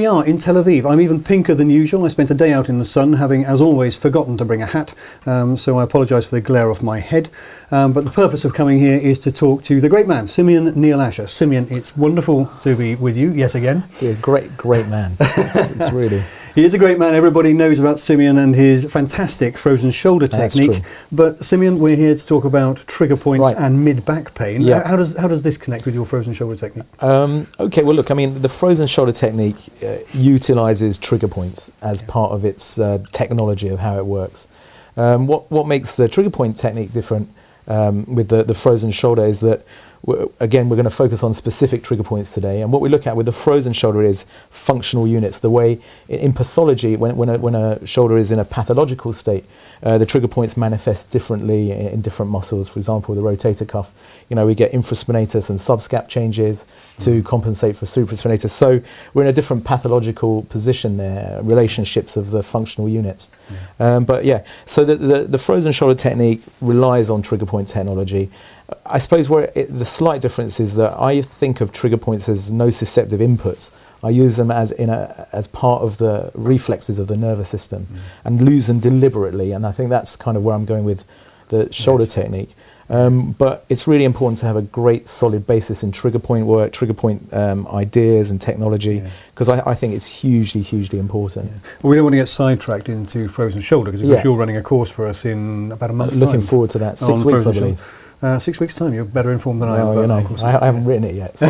we are in Tel Aviv. I'm even pinker than usual. I spent a day out in the sun, having, as always, forgotten to bring a hat, so I apologise for the glare off my head. But the purpose of coming here is to talk to the great man, Simeon Neil Asher. Simeon, it's wonderful to be with you yet again. He's a great man. It's really... He is a great man. Everybody knows about Simeon and his fantastic frozen shoulder technique. But Simeon, we're here to talk about trigger points and mid-back pain. Yeah. How does this connect with your frozen shoulder technique? Okay, well look, I mean, the frozen shoulder technique utilises trigger points as part of its technology of how it works. What makes the trigger point technique different with the frozen shoulder is that, again, we're going to focus on specific trigger points today. And what we look at with the frozen shoulder is functional units. The way in pathology, when a shoulder is in a pathological state, the trigger points manifest differently in different muscles. For example, the rotator cuff, we get infraspinatus and subscap changes to compensate for supraspinatus. So we're in a different pathological position there, relationships of the functional units. So the frozen shoulder technique relies on trigger point technology. I suppose the slight difference is that I think of trigger points as nociceptive inputs. I use them as part of the reflexes of the nervous system and lose them deliberately, and I think that's kind of where I'm going with the shoulder technique. But it's really important to have a great solid basis in trigger point work, trigger point ideas and technology, because I think it's hugely important. Yeah. Well, we don't want to get sidetracked into frozen shoulder, because you're running a course for us in about a month's time. Looking forward to that. 6 weeks, I believe. 6 weeks' time. You're better informed than I am. I haven't written it yet. So.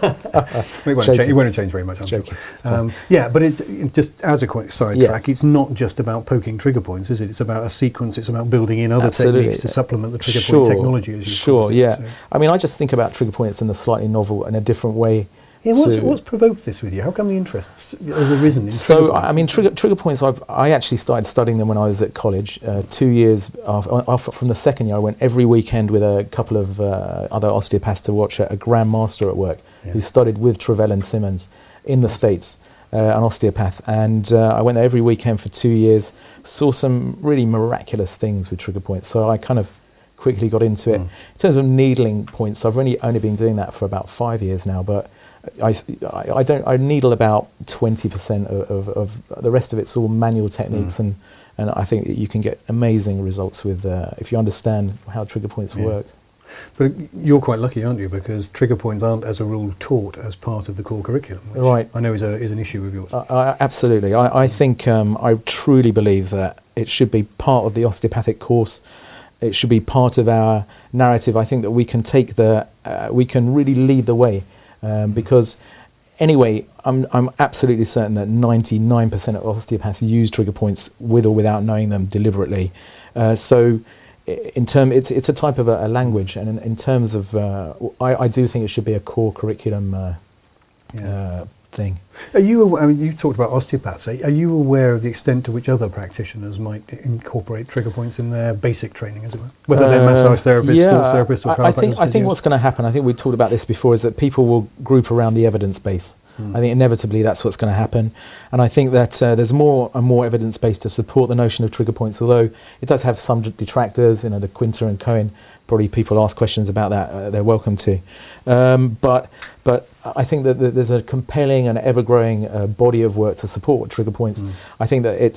It won't change very much. I'm sure. But it's just as a quick sidetrack. It's not just about poking trigger points, is it? It's about a sequence. It's about building in other techniques to supplement the trigger point technology. As you call it. So. I mean, I just think about trigger points in a slightly novel and a different way. Yeah, what's provoked this with you? How come the interest has arisen in trigger points? I mean, trigger points, I actually started studying them when I was at college. 2 years from the second year, I went every weekend with a couple of other osteopaths to watch a Grand Master at work who studied with Travell and Simmons in the States, an osteopath. And I went there every weekend for 2 years, saw some really miraculous things with trigger points. So I kind of quickly got into it. In terms of needling points, I've really only been doing that for about 5 years now, but I needle about 20% of the rest of it's all manual techniques, and I think you can get amazing results with if you understand how trigger points work. But you're quite lucky, aren't you? Because trigger points aren't, as a rule, taught as part of the core curriculum, which I know is an issue of yours. Absolutely. I think I truly believe that it should be part of the osteopathic course. It should be part of our narrative. I think that we can we can really lead the way. Because anyway, I'm absolutely certain that 99% of osteopaths use trigger points with or without knowing them deliberately. So it's a type of a language, and in terms of, I do think it should be a core curriculum thing. Are you? I mean, you talked about osteopaths. Are you aware of the extent to which other practitioners might incorporate trigger points in their basic training, as it were? Whether they're massage therapists, sports therapists, or chiropractors? I think what's going to happen, I think we talked about this before, is that people will group around the evidence base. I think inevitably that's what's going to happen. And I think that there's more and more evidence base to support the notion of trigger points, although it does have some detractors, the Quinter and Cohen. Probably people ask questions about that, they're welcome to. But I think that there's a compelling and ever-growing body of work to support trigger points. I think that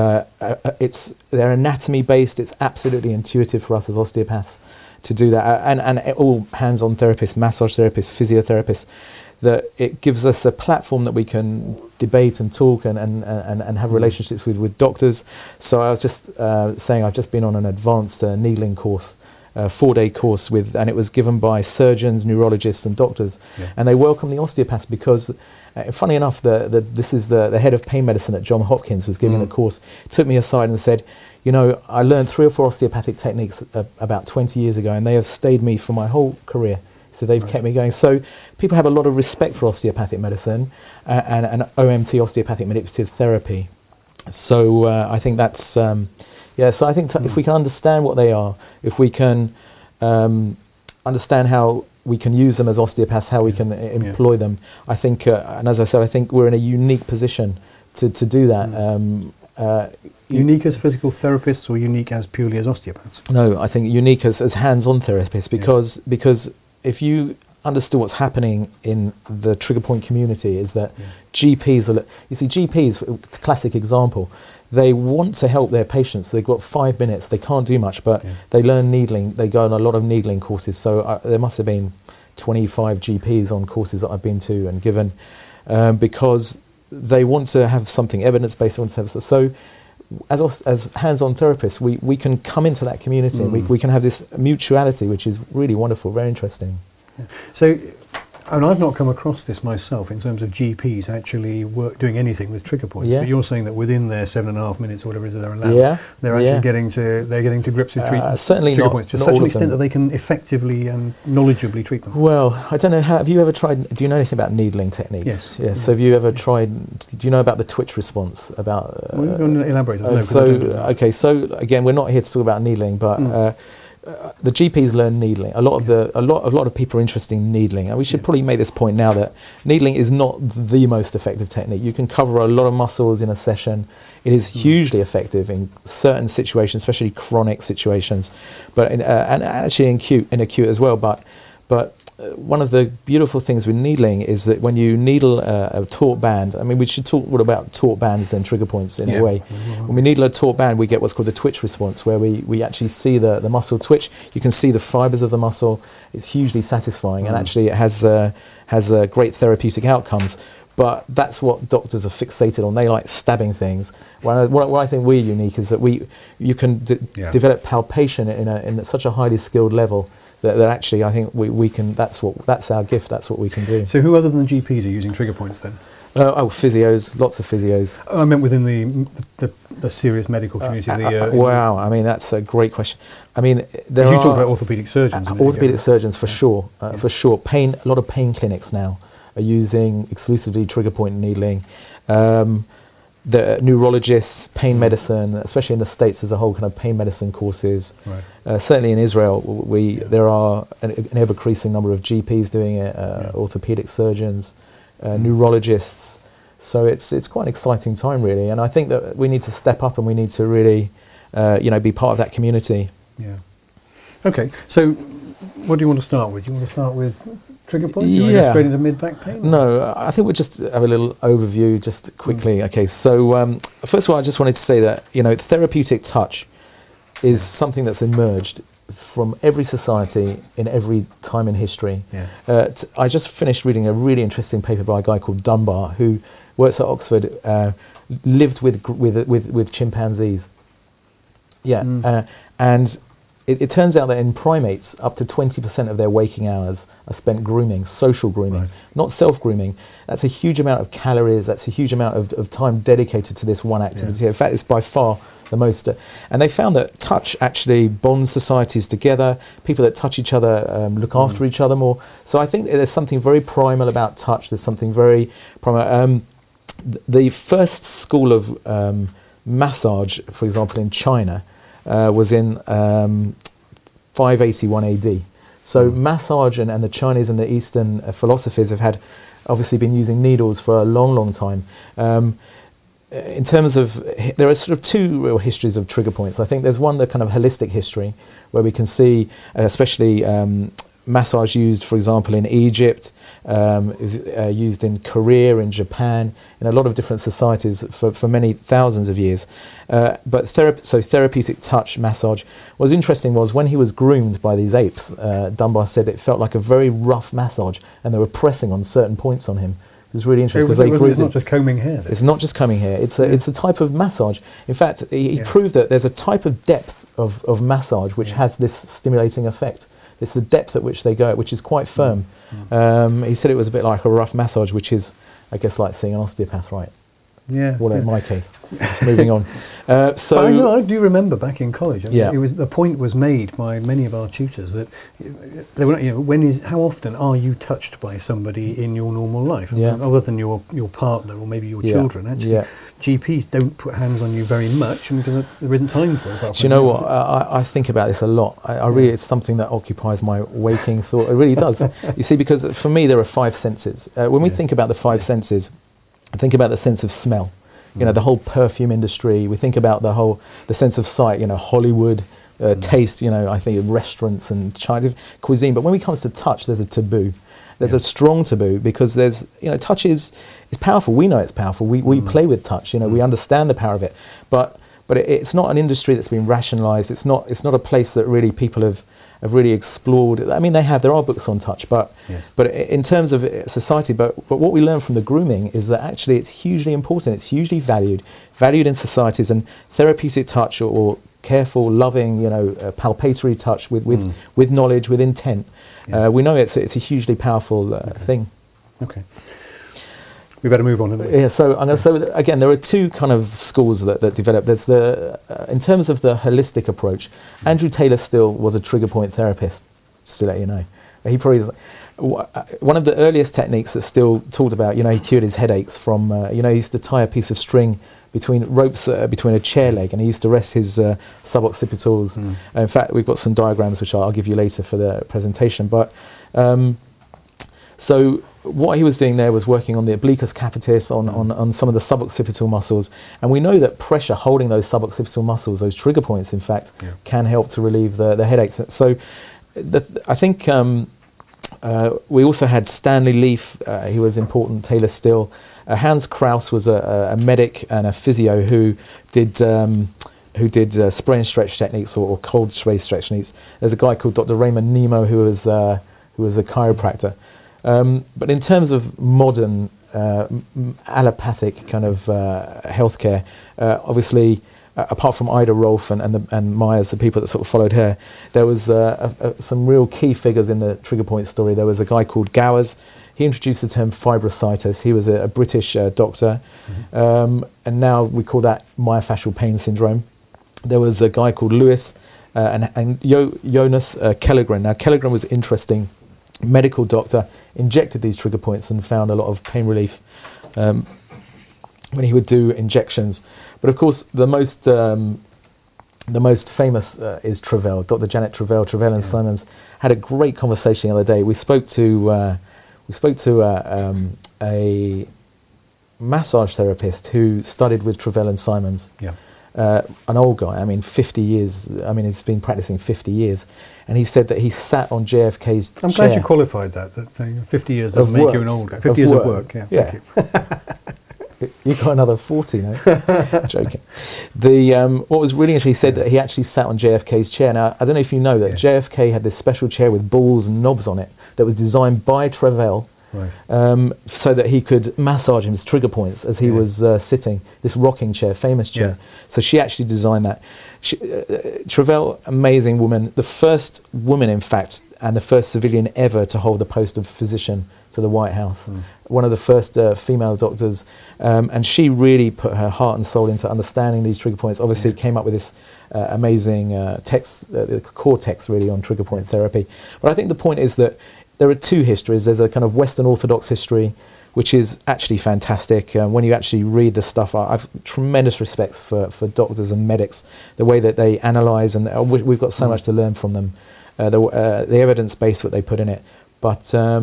they're anatomy-based. It's absolutely intuitive for us as osteopaths to do that, and all hands-on therapists, massage therapists, physiotherapists, that it gives us a platform that we can debate and talk and have relationships with doctors. So I was just saying I've just been on an advanced needling course, 4-day course and it was given by surgeons, neurologists and doctors, and they welcome the osteopaths because funny enough, this is the head of pain medicine at Johns Hopkins was giving a course, took me aside and said, I learned 3 or 4 osteopathic techniques about 20 years ago, and they have stayed me for my whole career. So they've kept me going. So people have a lot of respect for osteopathic medicine and OMT, osteopathic manipulative therapy. So I think that's so I think if we can understand what they are, if we can understand how we can use them as osteopaths, how we can employ them, I think, and as I said, I think we're in a unique position to do that. Unique as physical therapists, or unique as purely as osteopaths? No, I think unique as hands-on therapists, because if you understood what's happening in the trigger point community is that GPs are, you see, GPs, classic example, they want to help their patients. They've got 5 minutes, they can't do much, but they learn needling, they go on a lot of needling courses. So there must have been 25 GPs on courses that I've been to and given, because they want to have something evidence-based. So as hands-on therapists, we can come into that community and we can have this mutuality, which is really wonderful, very interesting. So, and I've not come across this myself in terms of GPs actually doing anything with trigger points. But you're saying that within their 7.5 minutes or whatever it is that they're allowed, they're actually getting to grips with treatment. Certainly trigger not, points to not such all an of extent them. that they can effectively and knowledgeably treat them. Well, I don't know. Have you ever tried? Do you know anything about needling techniques? Yes. So have you ever tried? Do you know about the twitch response? About? Well, go on and elaborate. So again, we're not here to talk about needling, but. The GPs learn needling. A lot of people are interested in needling, and we should probably make this point now that needling is not the most effective technique. You can cover a lot of muscles in a session. It is hugely effective in certain situations, especially chronic situations, but and actually in acute as well. But one of the beautiful things with needling is that when you needle a taut band, I mean, we should talk about taut bands and trigger points in a way. When we needle a taut band, we get what's called the twitch response, where we actually see the muscle twitch. You can see the fibers of the muscle. It's hugely satisfying, and actually it has great therapeutic outcomes. But that's what doctors are fixated on. They like stabbing things. What I think we're unique is that you can develop palpation in such a highly skilled level. That actually, I think we can. That's our gift. That's what we can do. So, who other than GPs are using trigger points then? Physios, lots of physios. I meant within the serious medical community. Wow, I mean that's a great question. I mean, you talk about orthopaedic surgeons. Orthopaedic surgeons for sure, for sure. A lot of pain clinics now are using exclusively trigger point needling. The neurologists, pain medicine, especially in the States as a whole, kind of pain medicine courses. Right. Certainly in Israel, there are an ever-increasing number of GPs doing it, orthopedic surgeons, neurologists. So it's quite an exciting time, really. And I think that we need to step up and we need to really, be part of that community. Yeah. Okay. So, what do you want to start with? Do you want to start with trigger points? Do you want to go straight into mid-back pain? No, I think we'll just have a little overview just quickly. Okay, so first of all, I just wanted to say that, therapeutic touch is something that's emerged from every society in every time in history. Yeah. I just finished reading a really interesting paper by a guy called Dunbar, who works at Oxford, lived with chimpanzees. Yeah, and it turns out that in primates, up to 20% of their waking hours are spent grooming, social grooming, not self-grooming. That's a huge amount of calories, that's a huge amount of time dedicated to this one activity. Yeah. In fact, it's by far the most. And they found that touch actually bonds societies together. People that touch each other look after each other more. So I think there's something very primal about touch. There's something very primal. The first school of massage, for example, in China, was in 581 AD. So massage and the Chinese and the Eastern philosophers have obviously been using needles for a long, long time. In terms of, there are sort of two real histories of trigger points. I think there's one, the kind of holistic history, where we can see, especially massage used, for example, in Egypt, is used in Korea, in Japan, in a lot of different societies for many thousands of years. But therapeutic touch massage. What's interesting was when he was groomed by these apes, Dunbar said it felt like a very rough massage, and they were pressing on certain points on him. It was really interesting. It's not just combing hair. It's not just combing hair. It's a type of massage. In fact, he proved that there's a type of depth of massage which has this stimulating effect. It's the depth at which they go, which is quite firm. He said it was a bit like a rough massage, which is, I guess, like seeing an osteopath, right? Yeah. Well, in my case. Moving on. So I do remember back in college. The point was made by many of our tutors that they were, how often are you touched by somebody in your normal life, other than your partner or maybe your children? Actually, GPs don't put hands on you very much, because there isn't time for it. Do you know what? I think about this a lot. I really, it's something that occupies my waking thought. It really does. You see, because for me there are 5 senses. When we think about the 5 senses, I think about the sense of smell. The whole perfume industry. We think about the sense of sight. Hollywood, taste. I think of restaurants and Chinese cuisine. But when it comes to touch, there's a taboo. There's a strong taboo because there's, touch is powerful. We know it's powerful. We play with touch. We understand the power of it. But it's not an industry that's been rationalised. It's not a place that really people have really explored. I mean, there are books on touch, but in terms of society. But what we learn from the grooming is that actually it's hugely important. It's hugely valued in societies, and therapeutic touch or careful, loving, palpatory touch with knowledge, with intent. We know it's a hugely powerful thing. Okay. We better move on. Yeah. So again, there are two kind of schools that develop. There's in terms of the holistic approach. Andrew Taylor Still was a trigger point therapist. Just to let you know, he probably one of the earliest techniques that Still talked about. He cured his headaches from. He used to tie a piece of string between ropes between a chair leg, and he used to rest his suboccipitals. In fact, we've got some diagrams which I'll give you later for the presentation. But so what he was doing there was working on the obliquus capitis, on some of the suboccipital muscles, and we know that pressure holding those suboccipital muscles, those trigger points, in fact, can help to relieve the headaches. So I think we also had Stanley Leaf. He was important. Taylor Still. Hans Kraus was a medic and a physio who did spray and stretch techniques or cold spray stretch techniques. There's a guy called Dr. Raymond Nemo who was a chiropractor. But in terms of modern allopathic kind of healthcare, obviously, apart from Ida Rolf and Myers, the people that sort of followed her, there was some real key figures in the trigger point story. There was a guy called Gowers. He introduced the term fibrositis. He was a British doctor, and now we call that myofascial pain syndrome. There was a guy called Lewis and Jonas Kellgren. Now, Kellgren was interesting. Medical doctor, injected these trigger points and found a lot of pain relief when he would do injections. But of course, the most famous is Travell. Dr. Janet Travell and Simons had a great conversation the other day. We spoke to a massage therapist who studied with Travell and Simons. An old guy. I mean, 50 years. I mean, he's been practicing 50 years. And he said that he sat on JFK's chair. I'm glad you qualified that 50 years doesn't make you an old guy. 50 years of work, Thank you. You've got another 40, no? Joking. What was really interesting, he said that he actually sat on JFK's chair. Now, I don't know if you know that JFK had this special chair with balls and knobs on it that was designed by Travell so that he could massage his trigger points as he was sitting. This rocking chair, famous chair. So she actually designed that. Travell, amazing woman, the first woman, in fact, and the first civilian ever to hold the post of physician to the White House. One of the first female doctors, and she really put her heart and soul into understanding these trigger points. Obviously, came up with this amazing text, core text really on trigger point therapy. But I think the point is that there are two histories. There's a kind of Western Orthodox history, which is actually fantastic. When you actually read the stuff, I've tremendous respect for doctors and medics, the way that they analyse, and we've got so much to learn from them, the evidence base that they put in it. But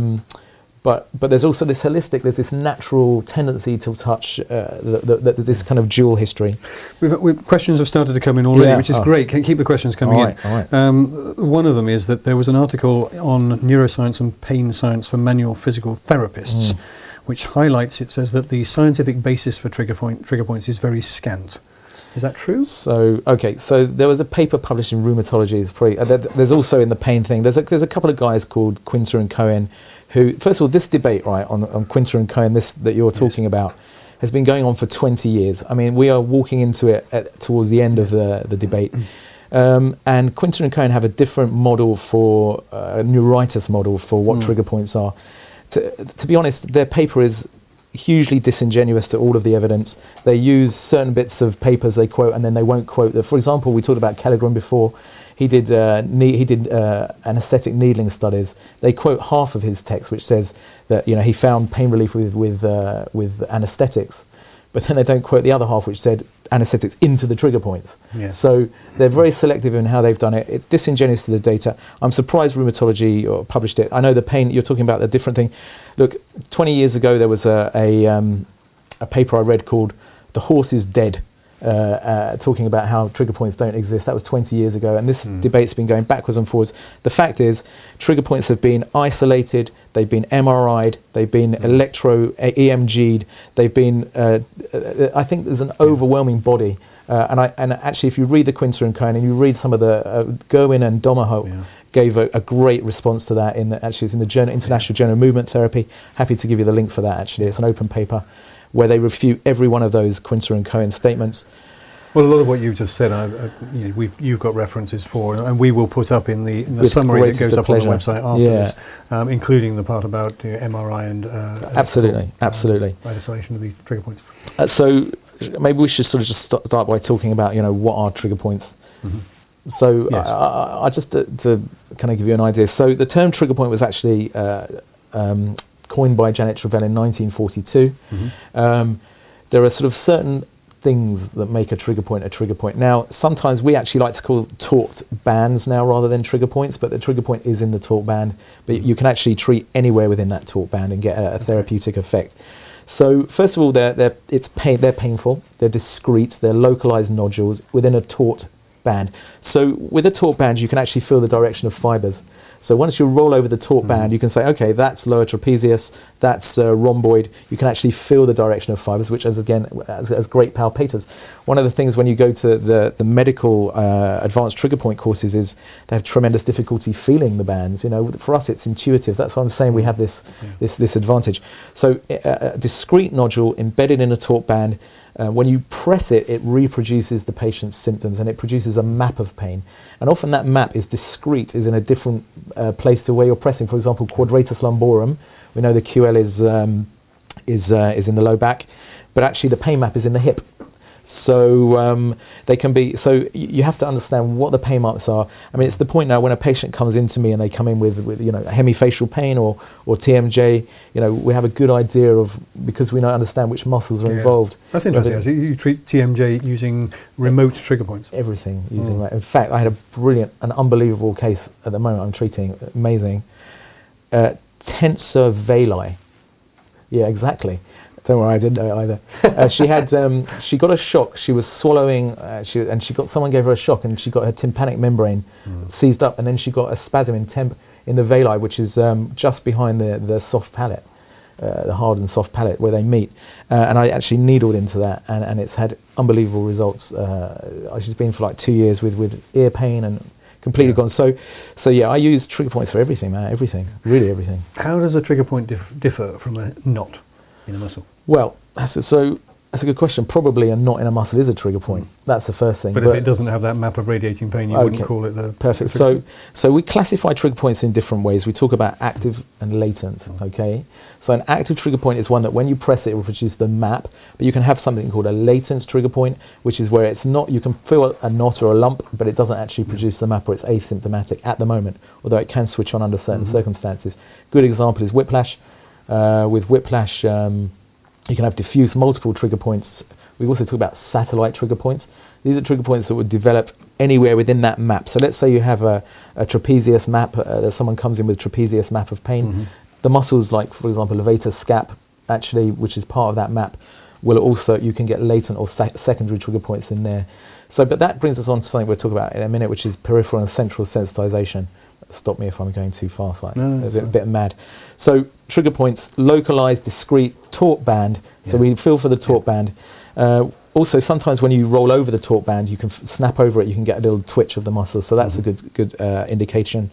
there's also this holistic, there's this natural tendency to touch, this kind of dual history. Questions have started to come in already, which is great. Keep the questions coming in. All right. One of them is that there was an article on neuroscience and pain science for manual physical therapists, which highlights, it says that the scientific basis for trigger points is very scant. Is that true? So there was a paper published in Rheumatology. There's also in the pain thing. There's a couple of guys called Quinter and Cohen, who, first of all, this debate on Quinter and Cohen, this that you're talking about, has been going on for 20 years. I mean, we are walking into it towards the end of the debate. And Quinter and Cohen have a different model for a neuritis model for what trigger points are. To be honest, their paper is hugely disingenuous to all of the evidence. They use certain bits of papers they quote, and then they won't quote. For example, we talked about Kellgren before. He did anesthetic needling studies. They quote half of his text, which says that he found pain relief with anesthetics, but then they don't quote the other half, which said anesthetics into the trigger points. So they're very selective in how they've done it. It's disingenuous to the data. I'm surprised Rheumatology published it. I know the pain you're talking about, a different thing. Look, 20 years ago there was a paper I read called "The Horse is Dead," talking about how trigger points don't exist. That was 20 years ago, and this debate's been going backwards and forwards. The fact is, trigger points have been isolated, they've been MRI'd, they've been EMG'd, they've been, I think there's an overwhelming body. And actually, if you read the Quinter and Cohen, and you read some of the Gerwin and Domerholt gave a great response to that. It's in the journal, International Journal of Movement Therapy. Happy to give you the link for that. Actually, it's an open paper where they refute every one of those Quinter and Cohen statements. Well, a lot of what you just said, you've got references for, and we will put up in the summary that goes up on the website after this, including the part about MRI and absolutely isolation of these trigger points. So maybe we should sort of just start by talking about what are trigger points. So I just to kind of give you an idea. So the term trigger point was actually coined by Janet Travell in 1942. There are sort of certain things that make a trigger point a trigger point. Now, sometimes we actually like to call taut bands now rather than trigger points, but the trigger point is in the taut band, but you can actually treat anywhere within that taut band and get a therapeutic effect. So first of all, they're painful, they're discrete, they're localized nodules within a taut band. So with a taut band, you can actually feel the direction of fibers. So once you roll over the taut band, you can say, okay, that's lower trapezius, that's rhomboid. You can actually feel the direction of fibers, which is, again, as great palpators. One of the things when you go to the medical advanced trigger point courses is they have tremendous difficulty feeling the bands. For us, it's intuitive. That's why I'm saying we have this advantage. So a discrete nodule embedded in a taut band, when you press it, it reproduces the patient's symptoms and it produces a map of pain. And often that map is discrete, is in a different place to where you're pressing. For example, quadratus lumborum, we know the QL is in the low back, but actually the pain map is in the hip. So they can be. So you have to understand what the pain marks are. I mean, it's the point now when a patient comes into me and they come in with hemifacial pain or TMJ. We have a good idea of, because we now understand which muscles are involved. That's interesting. You treat TMJ using remote trigger points. Everything using that. In fact, I had an unbelievable case at the moment I'm treating. Amazing. Tensor veli. Yeah, exactly. Don't worry, I didn't know it either. She got a shock. She was swallowing, someone gave her a shock, and she got her tympanic membrane seized up, and then she got a spasm in the veli, which is just behind the soft palate, the hard and soft palate where they meet. And I actually needled into that, and it's had unbelievable results. She's been for like 2 years with ear pain and completely gone. So yeah, I use trigger points for everything, man. Everything, really everything. How does a trigger point differ from a knot in a muscle? Well, that's a good question. Probably a knot in a muscle is a trigger point. That's the first thing. But if it doesn't have that map of radiating pain, you wouldn't call it the... Perfect. So we classify trigger points in different ways. We talk about active and latent, okay? So an active trigger point is one that when you press it will produce the map, but you can have something called a latent trigger point, which is where it's not, you can feel a knot or a lump, but it doesn't actually produce the map, or it's asymptomatic at the moment, although it can switch on under certain circumstances. Good example is whiplash. With whiplash, you can have diffuse multiple trigger points. We also talk about satellite trigger points. These are trigger points that would develop anywhere within that map. So let's say you have a trapezius map, someone comes in with trapezius map of pain. The muscles like, for example, levator scap, actually, which is part of that map, will also, you can get latent or secondary trigger points in there. So, but that brings us on to something we'll talk about in a minute, which is peripheral and central sensitization. Stop me if I'm going too fast, a bit mad. So trigger points, localized, discrete, taut band. So we feel for the taut band. Also, sometimes when you roll over the taut band, you can snap over it. You can get a little twitch of the muscle. So that's a good indication.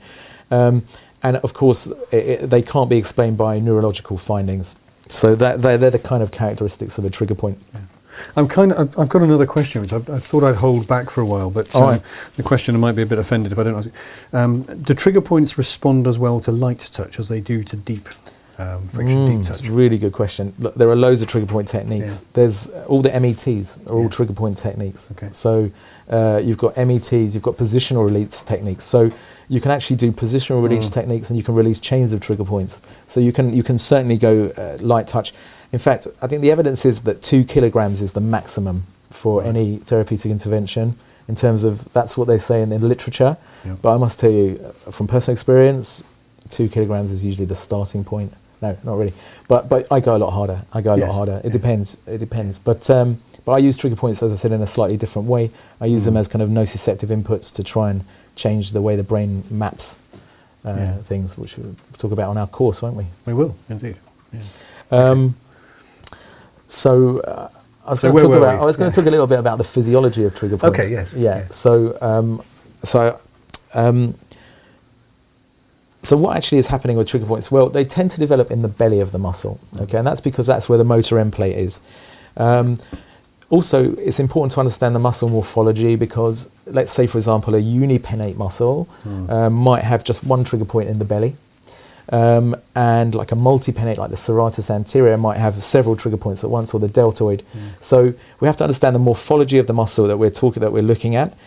And of course, they can't be explained by neurological findings. So they're the kind of characteristics of a trigger point. I've got another question, which I thought I'd hold back for a while, but the questioner might be a bit offended if I don't ask it. Do trigger points respond as well to light touch as they do to deep friction, deep touch? That's a really good question. Look, there are loads of trigger point techniques. There's all the METs are all trigger point techniques. Okay. So you've got METs, you've got positional release techniques. So you can actually do positional release techniques, and you can release chains of trigger points. So you can certainly go light touch. In fact, I think the evidence is that 2 kilograms is the maximum for any therapeutic intervention. In terms of, that's what they say in the literature. Yep. But I must tell you, from personal experience, 2 kilograms is usually the starting point. No, not really. But I go a lot harder. It depends. But But I use trigger points, as I said, in a slightly different way. I use them as kind of nociceptive inputs to try and change the way the brain maps things, which we'll talk about on our course, won't we? We will, indeed. Yeah. So I was going to talk a little bit about the physiology of trigger points. Okay, yes. Yeah. So what actually is happening with trigger points? Well, they tend to develop in the belly of the muscle, okay, and that's because that's where the motor end plate is. Also, it's important to understand the muscle morphology because, let's say, for example, a unipennate muscle might have just one trigger point in the belly, and like a multipennate, like the serratus anterior, might have several trigger points at once, or the deltoid. So we have to understand the morphology of the muscle that we're looking at,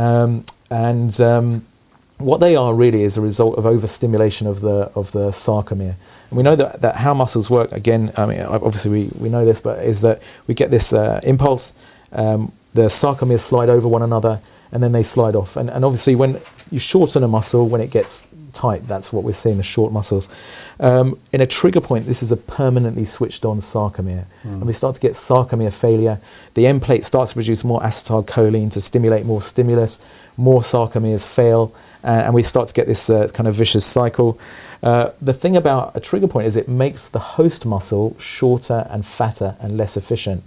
and what they are really is a result of overstimulation of the sarcomere. And we know that how muscles work, again, I mean, obviously we know this, but is that we get this impulse, the sarcomeres slide over one another, and then they slide off. And obviously when you shorten a muscle, when it gets tight, that's what we're seeing, the short muscles. In a trigger point, this is a permanently switched on sarcomere. And we start to get sarcomere failure. The end plate starts to produce more acetylcholine to stimulate more stimulus, more sarcomeres fail, and we start to get this kind of vicious cycle. The thing about a trigger point is it makes the host muscle shorter and fatter and less efficient.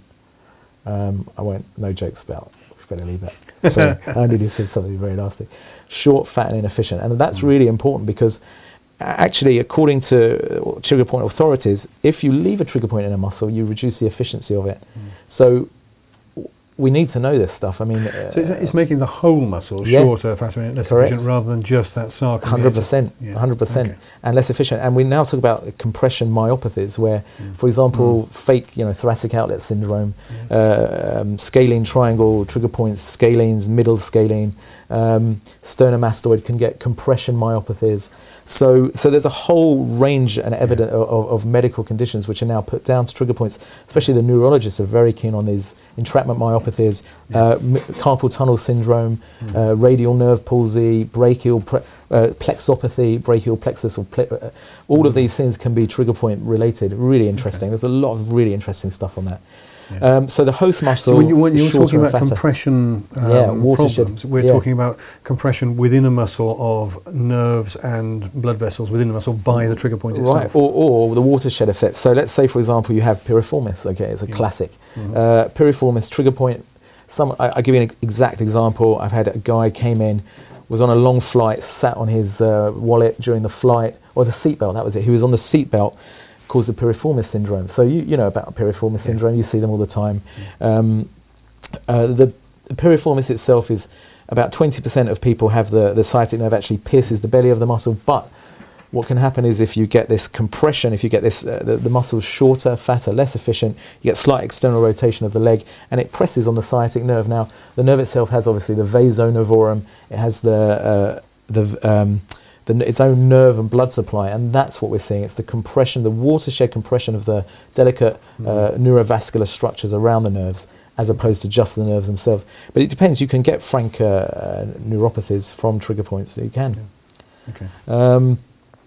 No jokes about, better leave that. So I only just said something very nasty. Short, fat and inefficient. And that's really important because actually, according to trigger point authorities, if you leave a trigger point in a muscle, you reduce the efficiency of it. So we need to know this stuff. I mean, so it's making the whole muscle shorter, faster, and less efficient, rather than just that sarcomere. 100%, 100%, and less efficient. And we now talk about compression myopathies, where, for example, fake, thoracic outlet syndrome, scalene triangle trigger points, scalenes, middle scalene, sternomastoid can get compression myopathies. So there's a whole range and evidence of medical conditions which are now put down to trigger points. Especially the neurologists are very keen on these. Entrapment myopathies, carpal tunnel syndrome, radial nerve palsy, brachial plexopathy, brachial plexus, all of these things can be trigger point related. Really interesting. There's a lot of really interesting stuff on that. So the host muscle. So when you're talking about compression problems, we're talking about compression within a muscle of nerves and blood vessels within the muscle by the trigger point itself. Right, or the watershed effect. So let's say, for example, you have piriformis. Okay, it's a classic. Piriformis trigger point. I'll give you an exact example. I've had a guy came in, was on a long flight, sat on his wallet during the flight, or the seatbelt. That was it. He was on the seatbelt. Caused the piriformis syndrome. So you know about piriformis syndrome. You see them all the time. The piriformis itself is about 20% of people have the sciatic nerve actually pierces the belly of the muscle. But what can happen is if you get this compression, if you get this the muscle's shorter, fatter, less efficient, you get slight external rotation of the leg, and it presses on the sciatic nerve. Now the nerve itself has obviously the vaso nervorum. It has its own nerve and blood supply, and that's what we're seeing. It's the compression, the watershed compression of the delicate neurovascular structures around the nerves, as opposed to just the nerves themselves. But it depends. You can get frank neuropathies from trigger points. So you can. Okay.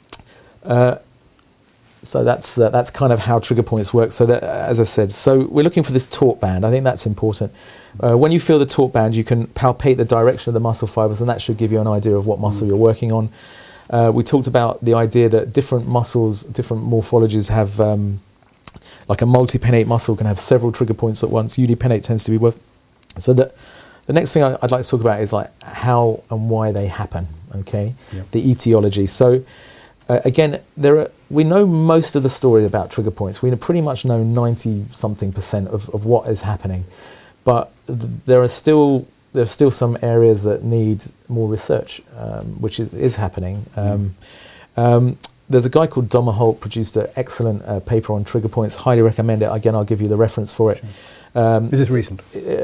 So that's kind of how trigger points work. So that, as I said, so we're looking for this taut band. I think that's important. When you feel the taut band, you can palpate the direction of the muscle fibers, and that should give you an idea of what muscle you're working on. We talked about the idea that different muscles, different morphologies have, like a multipennate muscle can have several trigger points at once. Unipennate tends to be worth. So the next thing I'd like to talk about is like how and why they happen. Okay, the etiology. So again, we know most of the story about trigger points. We pretty much know 90-something% of what is happening, but there are still some areas that need more research, which is happening. There's a guy called Domerholt produced an excellent paper on trigger points. Highly recommend it. Again, I'll give you the reference for it. Is this recent?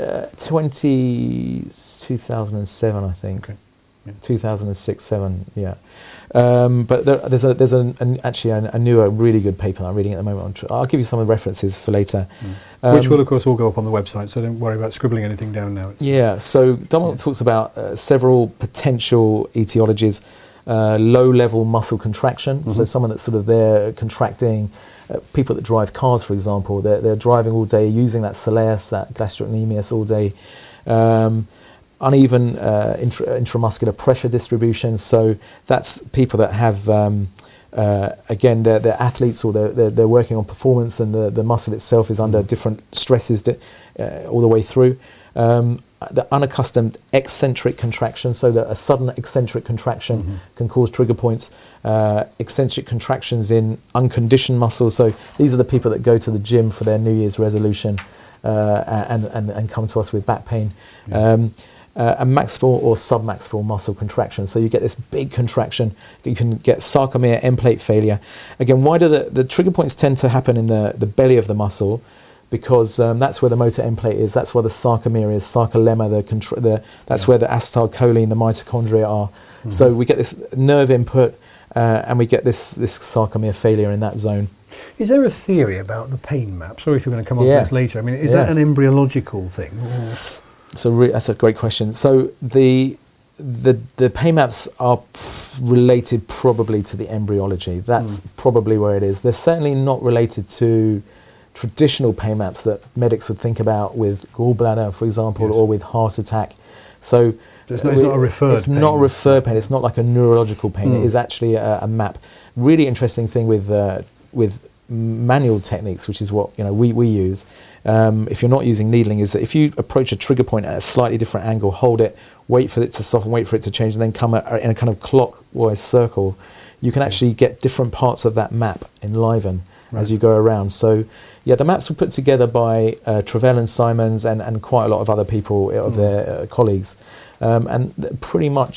2007, I think. Okay. 2006-07, yeah. But there's actually a newer, really good paper I'm reading at the moment. I'll give you some of the references for later. Which will, of course, all go up on the website, so don't worry about scribbling anything down now. So Donald talks about several potential etiologies. Low-level muscle contraction, so someone that's sort of there contracting, people that drive cars, for example, they're driving all day using that soleus, that gastrocnemius all day. Uneven intramuscular pressure distribution. So that's people that have, again, they're athletes, or they're working on performance, and the muscle itself is under different stresses all the way through. The unaccustomed eccentric contraction, so that a sudden eccentric contraction can cause trigger points. Eccentric contractions in unconditioned muscles. So these are the people that go to the gym for their New Year's resolution and come to us with back pain. A maximal or submaximal muscle contraction. So you get this big contraction. You can get sarcomere, end plate failure. Again, why do the trigger points tend to happen in the belly of the muscle? Because that's where the motor end plate is. That's where the sarcomere is, sarcolemma. That's where the acetylcholine, the mitochondria are. So we get this nerve input, and we get this sarcomere failure in that zone. Is there a theory about the pain map? Sorry if you're going to come on to this later. I mean, is that an embryological thing? Or? That's a great question. So the pain maps are related probably to the embryology. That's probably where it is. They're certainly not related to traditional pain maps that medics would think about with gallbladder, for example, or with heart attack. So it's not a referred pain. It's not a referred pain. It's not like a neurological pain. It is actually a map. Really interesting thing with manual techniques, which is what we use. If you're not using needling, is that if you approach a trigger point at a slightly different angle, hold it, wait for it to soften, wait for it to change, and then come in a kind of clockwise circle, you can actually get different parts of that map enliven as you go around. So the maps were put together by Travell and Simons and quite a lot of other people, of their colleagues. And pretty much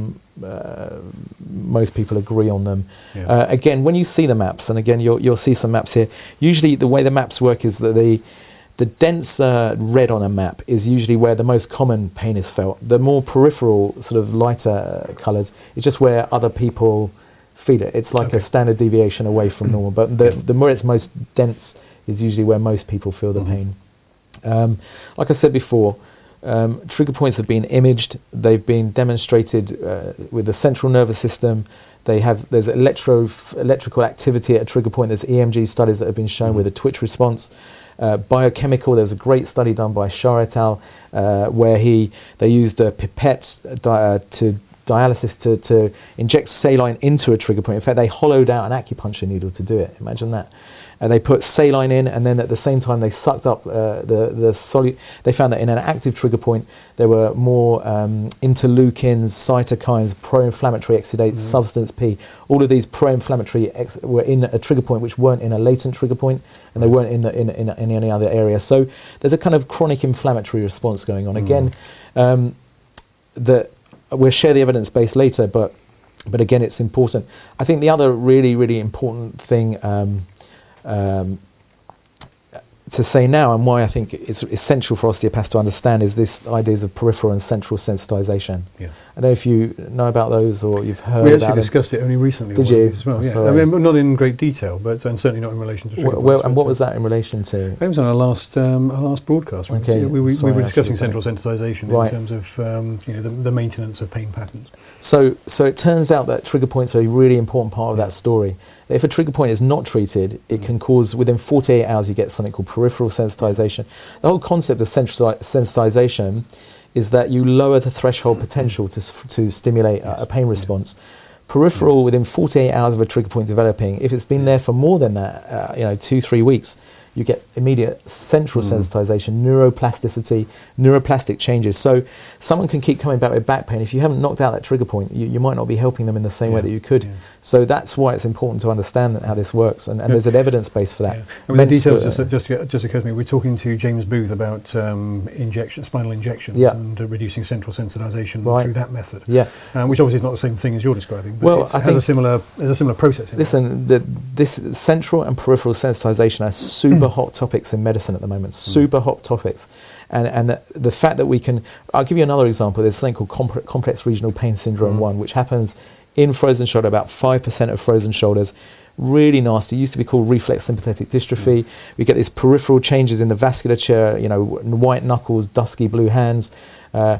most people agree on them. Again, when you see the maps, and again you'll see some maps here, usually the way the maps work is that the dense red on a map is usually where the most common pain is felt. The more peripheral, sort of lighter colours, is just where other people feel it. It's like a standard deviation away from normal. But the more it's most dense is usually where most people feel the pain. Like I said before, trigger points have been imaged. They've been demonstrated with the central nervous system. There's electrical activity at a trigger point. There's EMG studies that have been shown with a twitch response. Biochemical, there's a great study done by Shah et al. Where they used a pipette to dialysis to inject saline into a trigger point. In fact, they hollowed out an acupuncture needle to do it. Imagine that. And they put saline in, and then at the same time they sucked up the solute. They found that in an active trigger point there were more interleukins, cytokines, pro-inflammatory exudates, substance P. All of these pro-inflammatory were in a trigger point which weren't in a latent trigger point, and they weren't in any other area. So there's a kind of chronic inflammatory response going on. Again, we'll share the evidence base later, but again, it's important. I think the other really, really important thing to say now, and why I think it's essential for osteopaths to understand, is this ideas of peripheral and central sensitization. I don't know if you know about those or you've heard about them. We actually discussed it only recently. Did you? As well, I mean, not in great detail, but certainly not in relation to trigger points. And what was that in relation to? It was on our last broadcast. Okay. We were discussing central sensitization in terms of the maintenance of pain patterns. So it turns out that trigger points are a really important part of that story. If a trigger point is not treated, it can cause, within 48 hours, you get something called peripheral sensitization. The whole concept of sensitization is that you lower the threshold potential to stimulate a pain response. Peripheral, within 48 hours of a trigger point developing, if it's been there for more than that, 2-3 weeks, you get immediate central sensitization, neuroplasticity, neuroplastic changes. So someone can keep coming back with back pain. If you haven't knocked out that trigger point, you might not be helping them in the same way that you could. So that's why it's important to understand how this works, and there's an evidence base for that. I mean, the details just occurs to me. We're talking to James Booth about spinal injections and reducing central sensitization through that method. Which obviously is not the same thing as you're describing, but it has a similar process. Listen, this central and peripheral sensitization are super hot topics in medicine at the moment. Super hot topics. And the fact that we can... I'll give you another example. There's something called complex regional pain syndrome 1, which happens in frozen shoulder, about 5% of frozen shoulders. Really nasty. It used to be called reflex sympathetic dystrophy. We get these peripheral changes in the vasculature, white knuckles, dusky blue hands.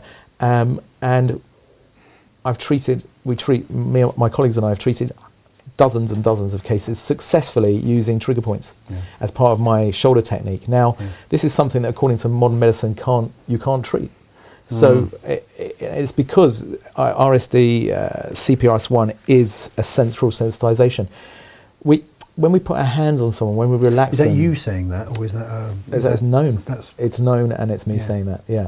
And my colleagues and I have treated dozens and dozens of cases successfully using trigger points as part of my shoulder technique. Now, this is something that, according to modern medicine, you can't treat. So it's because RSD CPRS1 is a central sensitization. When we put our hands on someone, when we relax is that them, you saying that, or is that it's known? It's known, and it's me saying that. Yeah.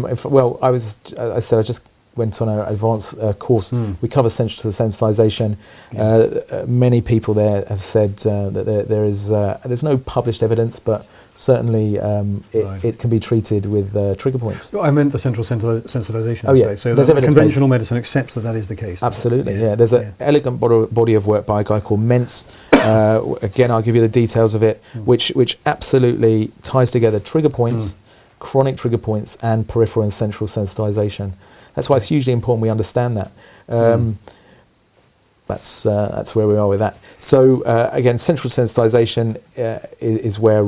I just went on an advanced course. We cover central sensitization. Many people there have said that there's no published evidence, but certainly it can be treated with trigger points. I meant the central sensitization. Oh yeah, so the conventional medicine accepts that is the case. Absolutely, yeah. There's an elegant body of work by a guy called Mentz. Again, I'll give you the details of it, which absolutely ties together trigger points, chronic trigger points, and peripheral and central sensitization. That's why it's hugely important we understand that. That's where we are with that. So again, central sensitization is where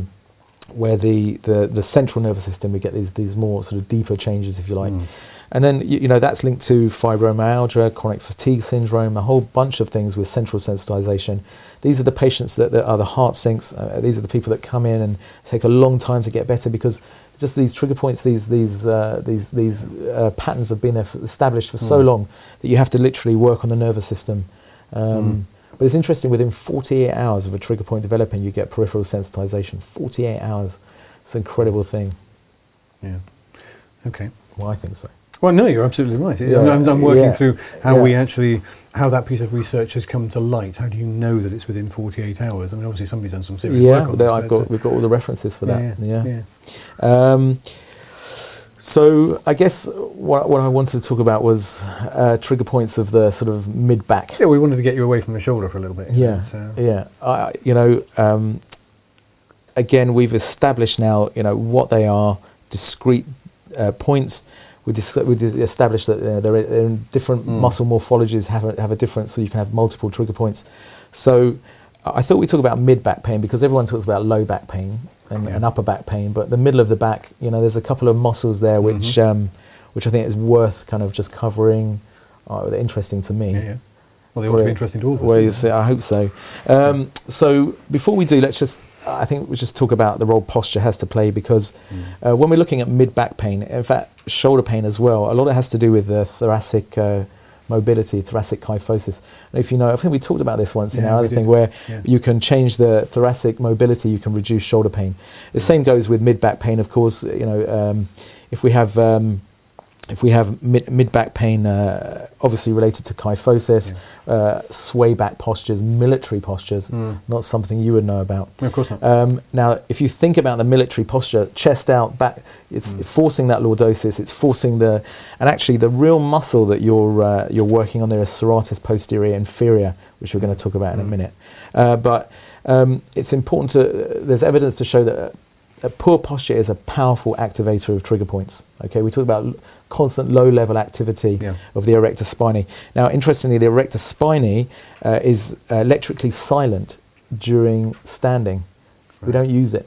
the central nervous system, we get these more sort of deeper changes, if you like. And then that's linked to fibromyalgia, chronic fatigue syndrome, a whole bunch of things with central sensitization. These are the patients that are the heart sinks. These are the people that come in and take a long time to get better because just these trigger points, these patterns have been established for so long that you have to literally work on the nervous system. But it's interesting, within 48 hours of a trigger point developing, you get peripheral sensitization. 48 hours. It's an incredible thing. Yeah. Okay. Well, I think so. Well, no, you're absolutely right. I'm working through how that piece of research has come to light. How do you know that it's within 48 hours? I mean, obviously somebody's done some serious work on this. We've got all the references for that. So I guess what I wanted to talk about was trigger points of the sort of mid-back. Yeah, we wanted to get you away from the shoulder for a little bit. Again, we've established now, what they are, discrete points. We established that there are different muscle morphologies have a difference, so you can have multiple trigger points. So I thought we'd talk about mid-back pain because everyone talks about low back pain and upper back pain, but the middle of the back, there's a couple of muscles there which I think is worth kind of just covering. They're interesting to me. Yeah. Well, they ought to be interesting to all of us. Well, I hope so. So before we do, I think we just talk about the role posture has to play because when we're looking at mid-back pain, in fact, shoulder pain as well, a lot of it has to do with the thoracic mobility, thoracic kyphosis. If you know, I think we talked about this once in our other thing where you can change the thoracic mobility, you can reduce shoulder pain. The same goes with mid-back pain, of course. If we have mid-back pain, obviously related to kyphosis, sway back postures, military postures, not something you would know about. No, of course not. Now, if you think about the military posture, chest out, back, it's forcing that lordosis, it's forcing and actually the real muscle that you're working on there is serratus posterior inferior, which we're going to talk about in a minute. But it's important there's evidence to show that a poor posture is a powerful activator of trigger points. Okay, we talk about constant low-level activity of the erector spinae. Now, interestingly, the erector spinae is electrically silent during standing. We don't use it,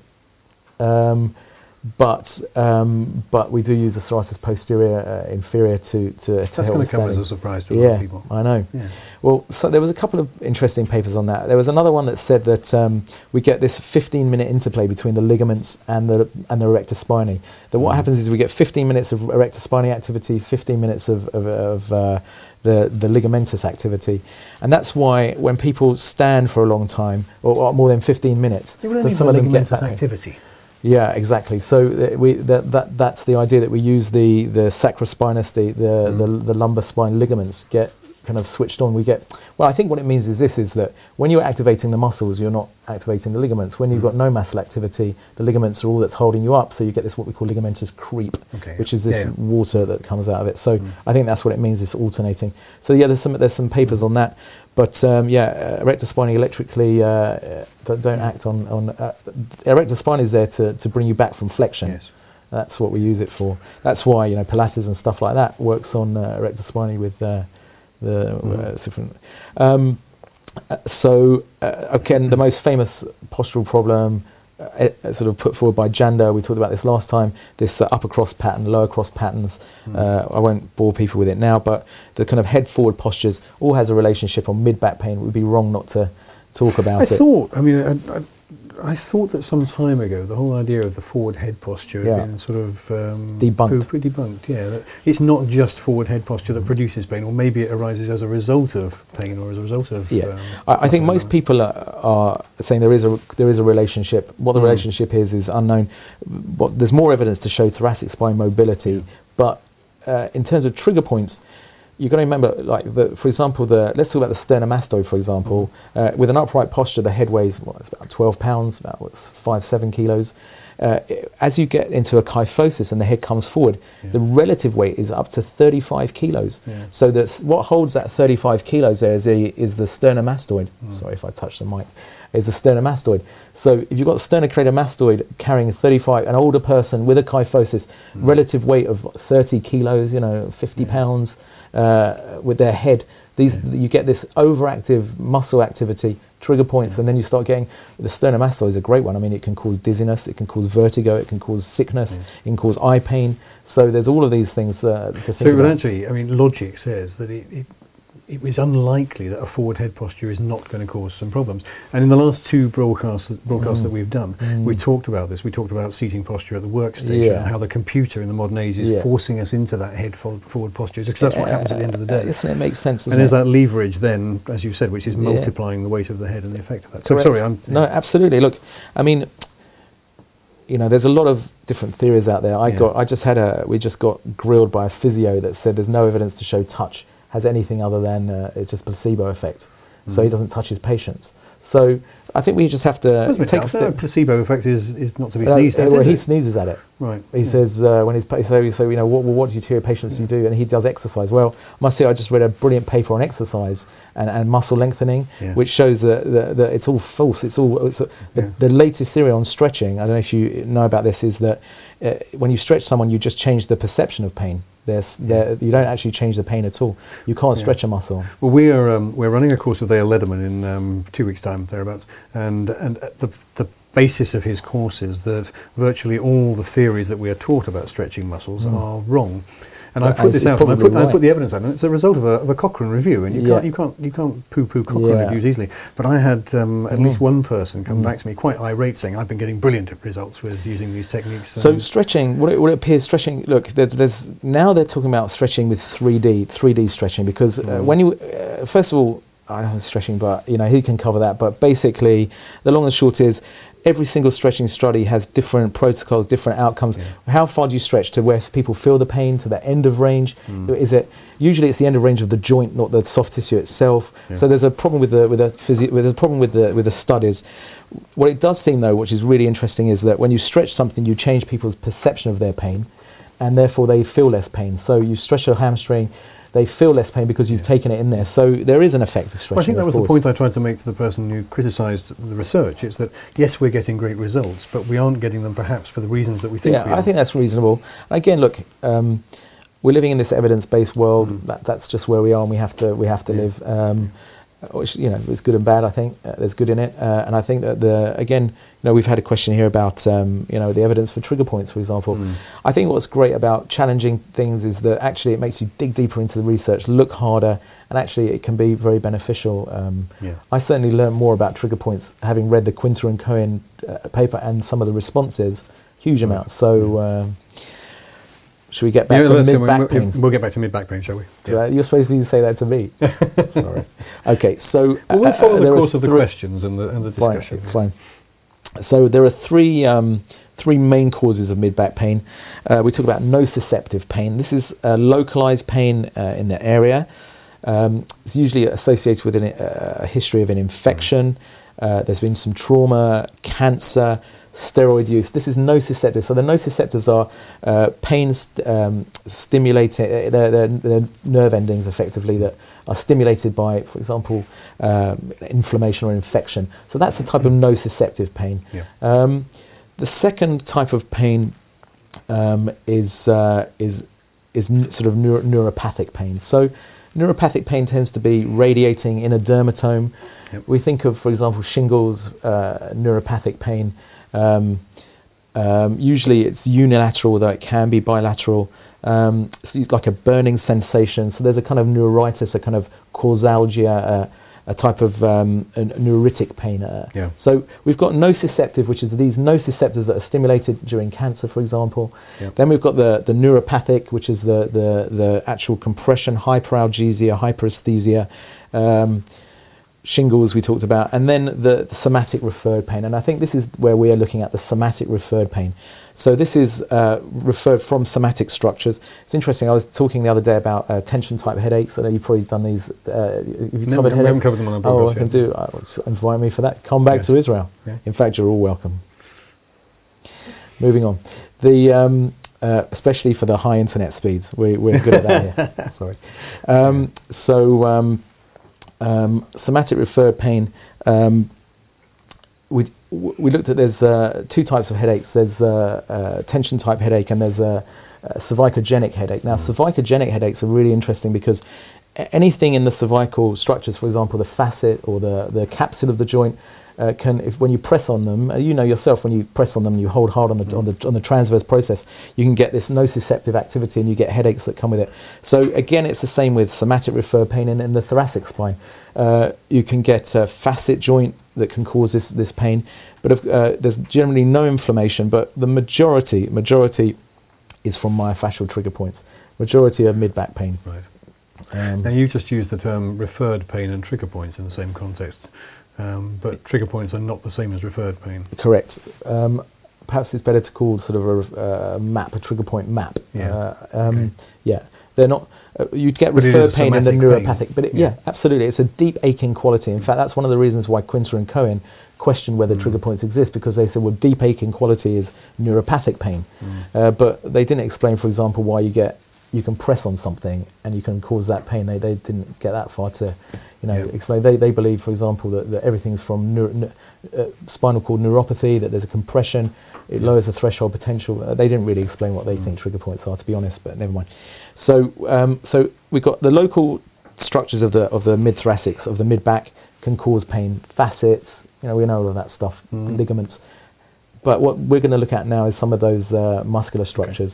but we do use the serratus posterior inferior to That's help going to come standing. as a surprise to a lot of people. I know. Yeah. Well, so there was a couple of interesting papers on that. There was another one that said that we get this 15-minute interplay between the ligaments and the erector spinae. That what happens is we get 15 minutes of erector spinae activity, 15 minutes of the ligamentous activity, and that's why when people stand for a long time or more than 15 minutes, some of them get that activity. Yeah, exactly. So that's the idea, that we use the sacrospinous, the lumbar spine ligaments get kind of switched on. I think what it means is that when you're activating the muscles, you're not activating the ligaments. When you've got no muscle activity, the ligaments are all that's holding you up, so you get this what we call ligamentous creep, which is this water that comes out of it. So I think that's what it means, it's alternating. So there's some papers on that. But erector spinae electrically don't act on erector spinae is there to bring you back from flexion. Yes. That's what we use it for. That's why Pilates and stuff like that works on erector spinae with different. Again, the most famous postural problem, sort of put forward by Janda. We talked about this last time, this upper cross pattern, lower cross patterns. I won't bore people with it now, but the kind of head forward postures all has a relationship on mid-back pain. It would be wrong not to talk about it. I thought that some time ago the whole idea of the forward head posture had been sort of debunked. Yeah, that it's not just forward head posture that produces pain, or maybe it arises as a result of pain or as a result of. I think most people are saying there is a relationship. What the relationship is unknown. There's more evidence to show thoracic spine mobility, but in terms of trigger points, you've got to remember, for example, let's talk about the sternomastoid, for example. With an upright posture, the head weighs it's about 12 pounds, about 5-7 kilos. As you get into a kyphosis and the head comes forward, the relative weight is up to 35 kilos. So what holds that 35 kilos there is the sternomastoid. Sorry if I touch the mic. Is the sternomastoid. So if you've got a sternocleidomastoid carrying 35, an older person with a kyphosis, relative weight of 30 kilos, 50 pounds, with their head, you get this overactive muscle activity, trigger points, and then you start getting, the sternomastoid is a great one. I mean, it can cause dizziness, it can cause vertigo, it can cause sickness, it can cause eye pain. So there's all of these things to think about. Actually, I mean, logic says that it was unlikely that a forward head posture is not going to cause some problems. And in the last two broadcasts that we've done, we talked about this. We talked about seating posture at the workstation, and how the computer in the modern age is forcing us into that head forward posture, because that's what happens at the end of the day. It makes sense. And there's that leverage then, as you said, which is multiplying the weight of the head and the effect of that. So, sorry, No, absolutely. Look, I mean, there's a lot of different theories out there. We just got grilled by a physio that said there's no evidence to show touch has anything other than it's just placebo effect. So he doesn't touch his patients. So I think we just have to take a step. Placebo effect is not to be sneezed at. Well, he sneezes at it. Right. He says when he's what do you tell your patients you do? And he does exercise. Well, I must say I just read a brilliant paper on exercise and muscle lengthening, which shows that it's all false. The latest theory on stretching, I don't know if you know about this, is that when you stretch someone, you just change the perception of pain. You don't actually change the pain at all. You can't stretch a muscle. Well, we're running a course with Dale Lederman in 2 weeks' time, thereabouts, and the basis of his course is that virtually all the theories that we are taught about stretching muscles are wrong. And I put this out, and I put the evidence out, and it's a result of a Cochrane review, and you can't poo-poo Cochrane reviews easily. But I had at least one person come back to me quite irate, saying I've been getting brilliant results with using these techniques. So stretching, what it appears, stretching. Look, now they're talking about stretching with 3D stretching, because when you first of all, I don't know stretching, but he can cover that. But basically, the long and short is, every single stretching study has different protocols, different outcomes. How far do you stretch to where people feel the pain, to the end of range? Is it usually it's the end of range of the joint, not the soft tissue itself? So there's a problem with the studies. What it does seem though, which is really interesting, is that when you stretch something, you change people's perception of their pain, and therefore they feel less pain. So you stretch your hamstring, they feel less pain because you've taken it in there. So there is an effect of stretching. Well, I think that was the point I tried to make to the person who criticised the research. It's that, yes, we're getting great results, but we aren't getting them perhaps for the reasons that we think we are. I think that's reasonable. Again, look, we're living in this evidence-based world. That's just where we are, and we have to live. Which, there's good and bad. I think there's good in it, and I think that we've had a question here about the evidence for trigger points, for example. I think what's great about challenging things is that actually it makes you dig deeper into the research, look harder, and actually it can be very beneficial. I certainly learned more about trigger points having read the Quinter and Cohen paper and some of the responses, huge amounts. So. Should we get back to mid-back pain? We'll get back to mid-back pain, shall we? You're supposed to say that to me. Sorry. Okay, so... we'll follow the course of the questions and the discussion. Fine. So there are three main causes of mid-back pain. We talk about nociceptive pain. This is localized pain in the area. It's usually associated with a history of an infection. There's been some trauma, cancer, steroid use. This is nociceptive. So the nociceptives are pain stimulating, they're nerve endings effectively that are stimulated by, for example, inflammation or infection. So that's the type of nociceptive pain. The second type of pain is sort of neuropathic pain. So neuropathic pain tends to be radiating in a dermatome. We think of, for example, shingles, neuropathic pain. Usually it's unilateral, although it can be bilateral. So it's like a burning sensation. So there's a kind of neuritis, a kind of causalgia, a type of a neuritic pain. So we've got nociceptive, which is these nociceptors that are stimulated during cancer, for example. Then we've got the neuropathic, which is the actual compression, hyperalgesia, hyperesthesia, shingles we talked about, and then the somatic referred pain. And I think this is where we are looking at the somatic referred pain. So this is referred from somatic structures. It's interesting, I was talking the other day about tension type headaches. I know you've probably done these. Have you covered headaches? We haven't covered them on our podcast. I can do. Invite me for that. Come back to Israel. In fact, you're all welcome. Moving on. Especially for the high internet speeds. We're good at that here. Sorry. Somatic referred pain. We looked at, there's two types of headaches. There's tension type headache and there's a cervicogenic headache. Now, cervicogenic headaches are really interesting because anything in the cervical structures, for example, the facet or the capsule of the joint, when you press on them, you know yourself, when you press on them and you hold hard on the transverse process, you can get this nociceptive activity and you get headaches that come with it. So again, it's the same with somatic referred pain in the thoracic spine. You can get a facet joint that can cause this pain, but there's generally no inflammation, but the majority is from myofascial trigger points. Majority of mid-back pain. Right. Now you just used the term referred pain and trigger points in the same context, but trigger points are not the same as referred pain. Correct. Perhaps it's better to call sort of a map, a trigger point map. Yeah, they're not. You'd get referred pain in the neuropathic, but absolutely, it's a deep aching quality. In fact, that's one of the reasons why Quinter and Cohen questioned whether trigger points exist, because they said, well, deep aching quality is neuropathic pain, but they didn't explain, for example, why you can press on something and you can cause that pain. They didn't get that far to, explain. They believe, for example, that everything's from spinal cord neuropathy, that there's a compression, it lowers the threshold potential. They didn't really explain what they think trigger points are, to be honest, but never mind. So we've got the local structures of the mid-thoracics, of the mid-back, can cause pain. Facets, we know all of that stuff, ligaments. But what we're going to look at now is some of those muscular structures.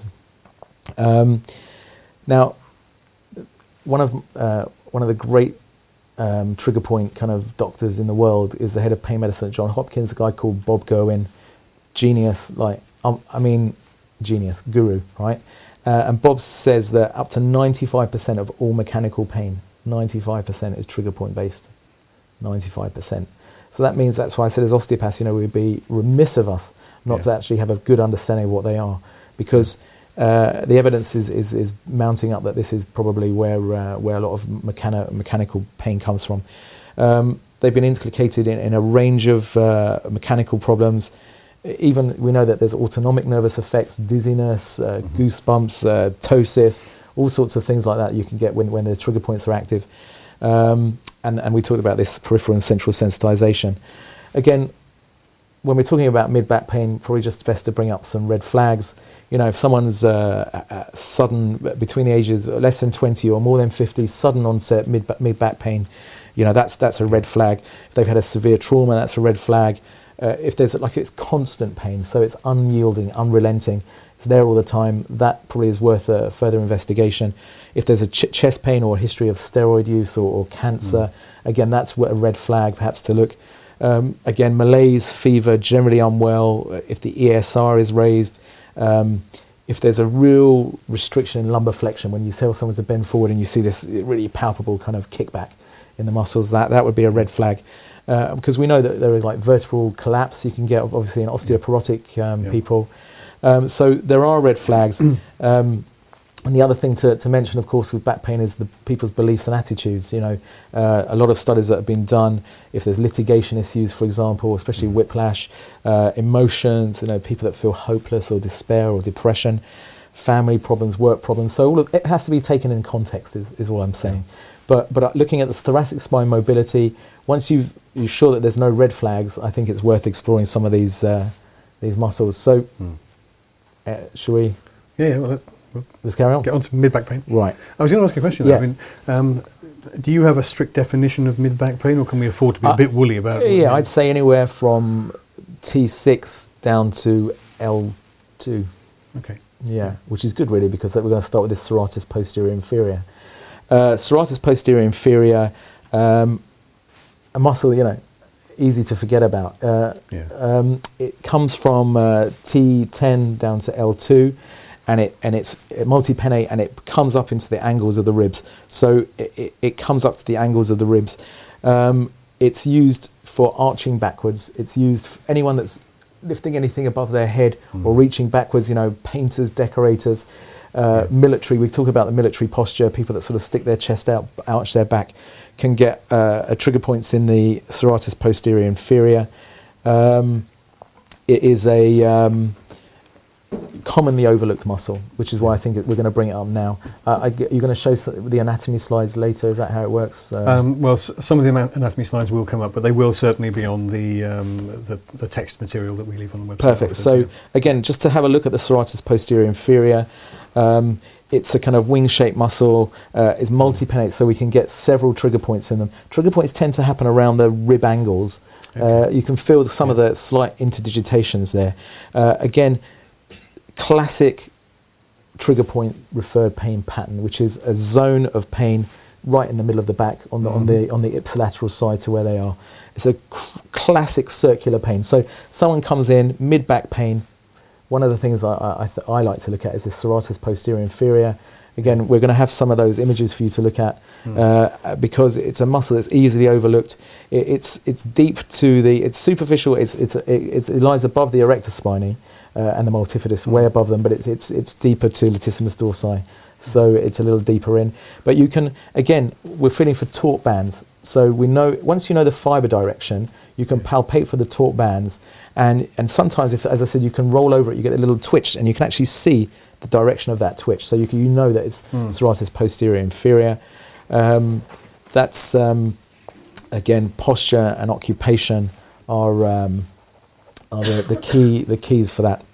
Now, one of the great trigger point kind of doctors in the world is the head of pain medicine at Johns Hopkins, a guy called Bob Gerwin. Genius, genius, guru, right? And Bob says that up to 95% of all mechanical pain, 95% is trigger point based. 95%. So that means, that's why I said as osteopaths, we'd be remiss of us not to actually have a good understanding of what they are, because the evidence is mounting up that this is probably where a lot of mechanical pain comes from. They've been implicated in a range of mechanical problems. Even we know that there's autonomic nervous effects, dizziness, goosebumps, ptosis, all sorts of things like that you can get when the trigger points are active. And we talked about this peripheral and central sensitization. Again, when we're talking about mid-back pain, probably just best to bring up some red flags. If someone's sudden, between the ages less than 20 or more than 50, sudden onset mid-back pain, that's a red flag. If they've had a severe trauma, that's a red flag. If there's it's constant pain, so it's unyielding, unrelenting, it's there all the time, that probably is worth further investigation. If there's a chest pain or a history of steroid use or cancer, again, that's a red flag perhaps to look. Again, malaise, fever, generally unwell, if the ESR is raised, if there's a real restriction in lumbar flexion, when you tell someone to bend forward and you see this really palpable kind of kickback in the muscles, that would be a red flag. Because we know that there is vertebral collapse you can get, obviously, in osteoporotic people. So there are red flags. And the other thing to mention, of course, with back pain is the people's beliefs and attitudes. A lot of studies that have been done, if there's litigation issues, for example, especially whiplash, emotions, people that feel hopeless or despair or depression, family problems, work problems. So all of it has to be taken in context, is all I'm saying. But looking at the thoracic spine mobility, once you're sure that there's no red flags, I think it's worth exploring some of these muscles. So, shall we? Yeah. Let's carry on. Get on to mid-back pain. Right. I was going to ask you a question. Yeah. Do you have a strict definition of mid-back pain, or can we afford to be a bit woolly about it? Yeah, I'd say anywhere from T6 down to L2. Okay. Yeah, which is good really, because we're going to start with this serratus posterior inferior. Serratus posterior inferior, a muscle, easy to forget about. It comes from T10 down to L2, and it's multipennate, and it comes up into the angles of the ribs. So it comes up to the angles of the ribs. It's used for arching backwards. It's used for anyone that's lifting anything above their head or reaching backwards, painters, decorators, military. We talk about the military posture. People that sort of stick their chest out, arch their back, can get trigger points in the serratus posterior inferior. It is a commonly overlooked muscle, which is why I think we're going to bring it up now. You're going to show the anatomy slides later. Is that how it works? Well, some of the anatomy slides will come up, but they will certainly be on the text material that we leave on the website. Perfect. So again, just to have a look at the serratus posterior inferior. It's a kind of wing-shaped muscle. It's multipennate, so we can get several trigger points in them. Trigger points tend to happen around the rib angles. You can feel some of the slight interdigitations there. Again, classic trigger point referred pain pattern, which is a zone of pain right in the middle of the back on the ipsilateral side to where they are. It's a classic circular pain. So someone comes in mid-back pain. One of the things I like to look at is the serratus posterior inferior. Again, we're going to have some of those images for you to look at because it's a muscle that's easily overlooked. It's deep it's superficial. It lies above the erector spinae and the multifidus, way above them, but it's deeper to latissimus dorsi, so it's a little deeper in. But you can, again, we're feeling for taut bands. So we know, once you know the fibre direction, you can palpate for the taut bands. And sometimes, as I said, you can roll over it, you get a little twitch, and you can actually see the direction of that twitch. So you know that it's serratus posterior inferior. That's, again, posture and occupation are the keys for that.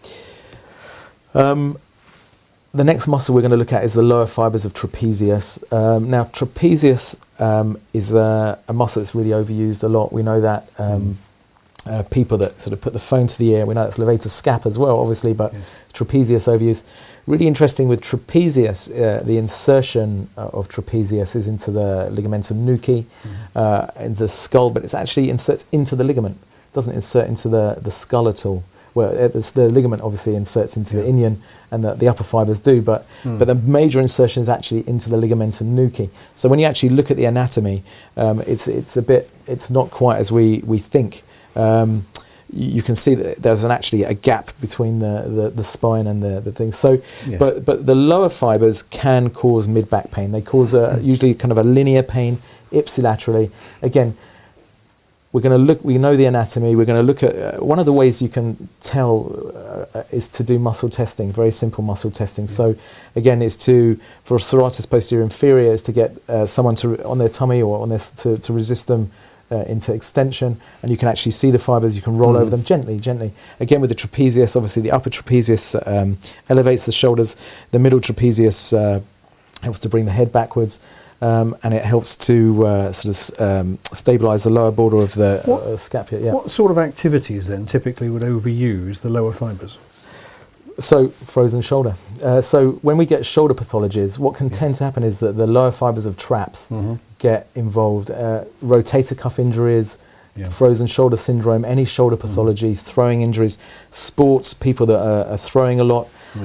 The next muscle we're going to look at is the lower fibres of trapezius. Now, trapezius is a muscle that's really overused a lot. We know that. People that sort of put the phone to the ear, we know that's levator scap as well, obviously, but trapezius overused. Really interesting with trapezius, the insertion of trapezius is into the ligamentum nuchae, into the skull, but it's actually inserts into the ligament. It doesn't insert into the skull at all. Well, the ligament obviously inserts into the inion, and the upper fibers do, but the major insertion is actually into the ligamentum nuchae. So when you actually look at the anatomy, it's not quite as we think. You can see that there's actually a gap between the spine and the thing. So, but the lower fibers can cause mid-back pain. They cause usually kind of a linear pain ipsilaterally. Again, we're going to look. We know the anatomy. We're going to look at one of the ways you can tell is to do muscle testing. Very simple muscle testing. So, again, for serratus posterior inferior is to get someone on their tummy or on to resist them into extension, and you can actually see the fibers. You can roll over them gently. Again, with the trapezius, obviously the upper trapezius elevates the shoulders. The middle trapezius helps to bring the head backwards. And it helps to stabilise the lower border of the scapula. Yeah. What sort of activities then typically would overuse the lower fibres? So, frozen shoulder. So when we get shoulder pathologies, what can tend to happen is that the lower fibres of traps get involved. Rotator cuff injuries, frozen shoulder syndrome, any shoulder pathologies, throwing injuries, sports, people that are throwing a lot.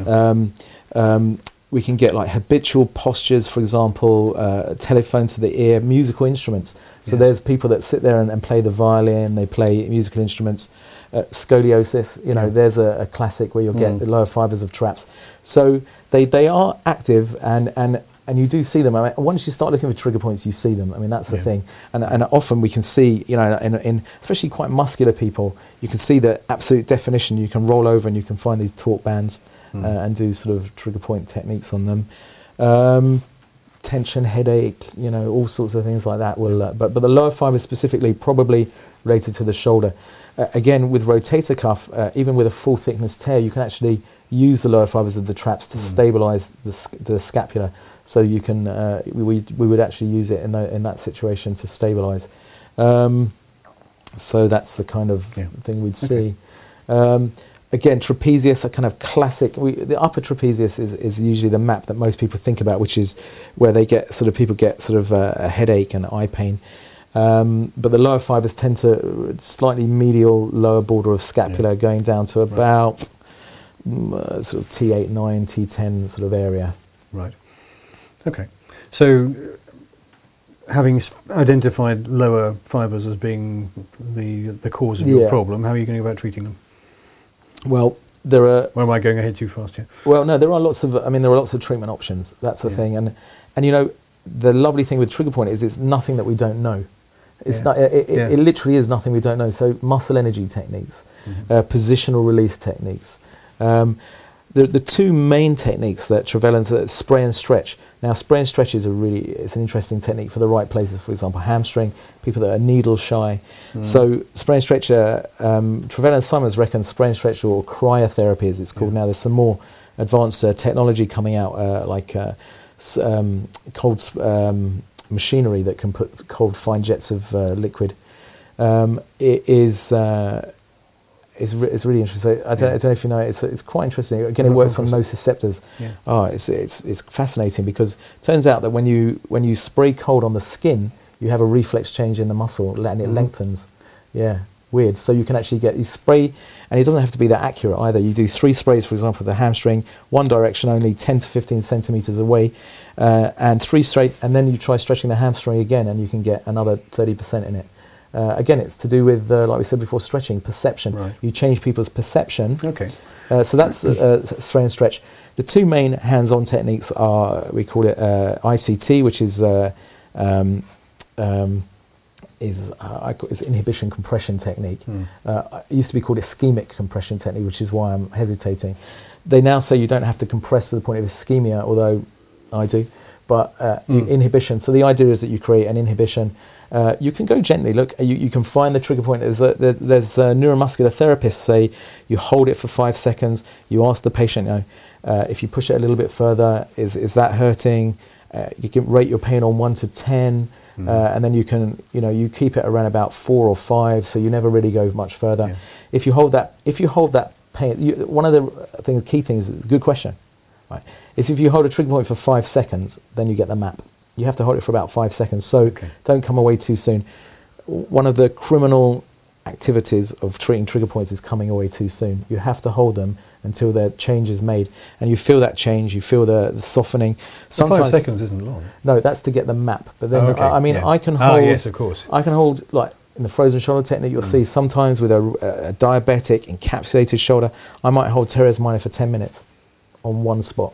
We can get like habitual postures, for example, telephone to the ear, musical instruments. So there's people that sit there and play the violin, they play musical instruments. Scoliosis, there's a classic where you'll get the lower fibres of traps. So they are active, and you do see them. I mean, once you start looking for trigger points, you see them. I mean, that's the thing. And often we can see, in especially quite muscular people, you can see the absolute definition. You can roll over and you can find these taut bands. And do sort of trigger point techniques on them. Tension, headache, all sorts of things like that will. But the lower fibers specifically probably related to the shoulder. Again, with rotator cuff, even with a full thickness tear, you can actually use the lower fibers of the traps to stabilize the scapula. So you can we would actually use it in that situation to stabilize. So that's the kind of thing we'd see. Again, trapezius, a kind of classic. The upper trapezius is usually the map that most people think about, which is where they get people get a headache and eye pain. But the lower fibers tend to slightly medial lower border of scapula, going down to about sort of T8, 9, T10 sort of area. Right. Okay. So, having identified lower fibers as being the cause of your problem, how are you going about treating them? Well, there are. Or am I going ahead too fast here? Well, no, there are lots of. I mean, there are lots of treatment options. That's the thing, and you know, the lovely thing with trigger point is it's nothing that we don't know. It's not, it literally is nothing we don't know. So muscle energy techniques, positional release techniques. The two main techniques that Trevelyan's spray and stretch. Now, spray and stretch is it's an interesting technique for the right places. For example, hamstring, people that are needle shy. So spray and stretch. Trevelyan Simons reckons spray and stretch, or cryotherapy as it's called now. There's some more advanced technology coming out, like cold machinery that can put cold fine jets of liquid. It's really interesting. So I don't know if you know, it's quite interesting. Again, it works on nociceptors. It's fascinating, because it turns out that when you spray cold on the skin, you have a reflex change in the muscle and it lengthens. Weird. So you can actually you spray, and it doesn't have to be that accurate either. You do 3 sprays, for example, for the hamstring, one direction only, 10 to 15 centimeters away, and 3 straight, and then you try stretching the hamstring again, and you can get another 30% in it. Again, it's to do with, like we said before, stretching, perception. Right. You change people's perception. Okay. So that's spray and stretch. The two main hands-on techniques are, we call it ICT, which is inhibition compression technique. It used to be called ischemic compression technique, which is why I'm hesitating. They now say you don't have to compress to the point of ischemia, although I do, but inhibition. So the idea is that you create an inhibition. You can go gently. Look, you can find the trigger point. There's neuromuscular therapists say you hold it for 5 seconds. You ask the patient, if you push it a little bit further, is that hurting? You can rate your pain on 1 to 10. And then you can, you keep it around about 4 or 5, so you never really go much further. Yeah. If you hold that pain, one of the key things, good question, right, is if you hold a trigger point for 5 seconds, then you get the map. You have to hold it for about 5 seconds, so don't come away too soon. One of the criminal activities of treating trigger points is coming away too soon. You have to hold them until the change is made, and you feel that change, you feel the softening. Sometimes 5 seconds isn't long. No, that's to get the map. But then, I can hold. Yes, of course. I can hold, like in the frozen shoulder technique. You'll see sometimes with a diabetic encapsulated shoulder, I might hold teres minor for 10 minutes on one spot.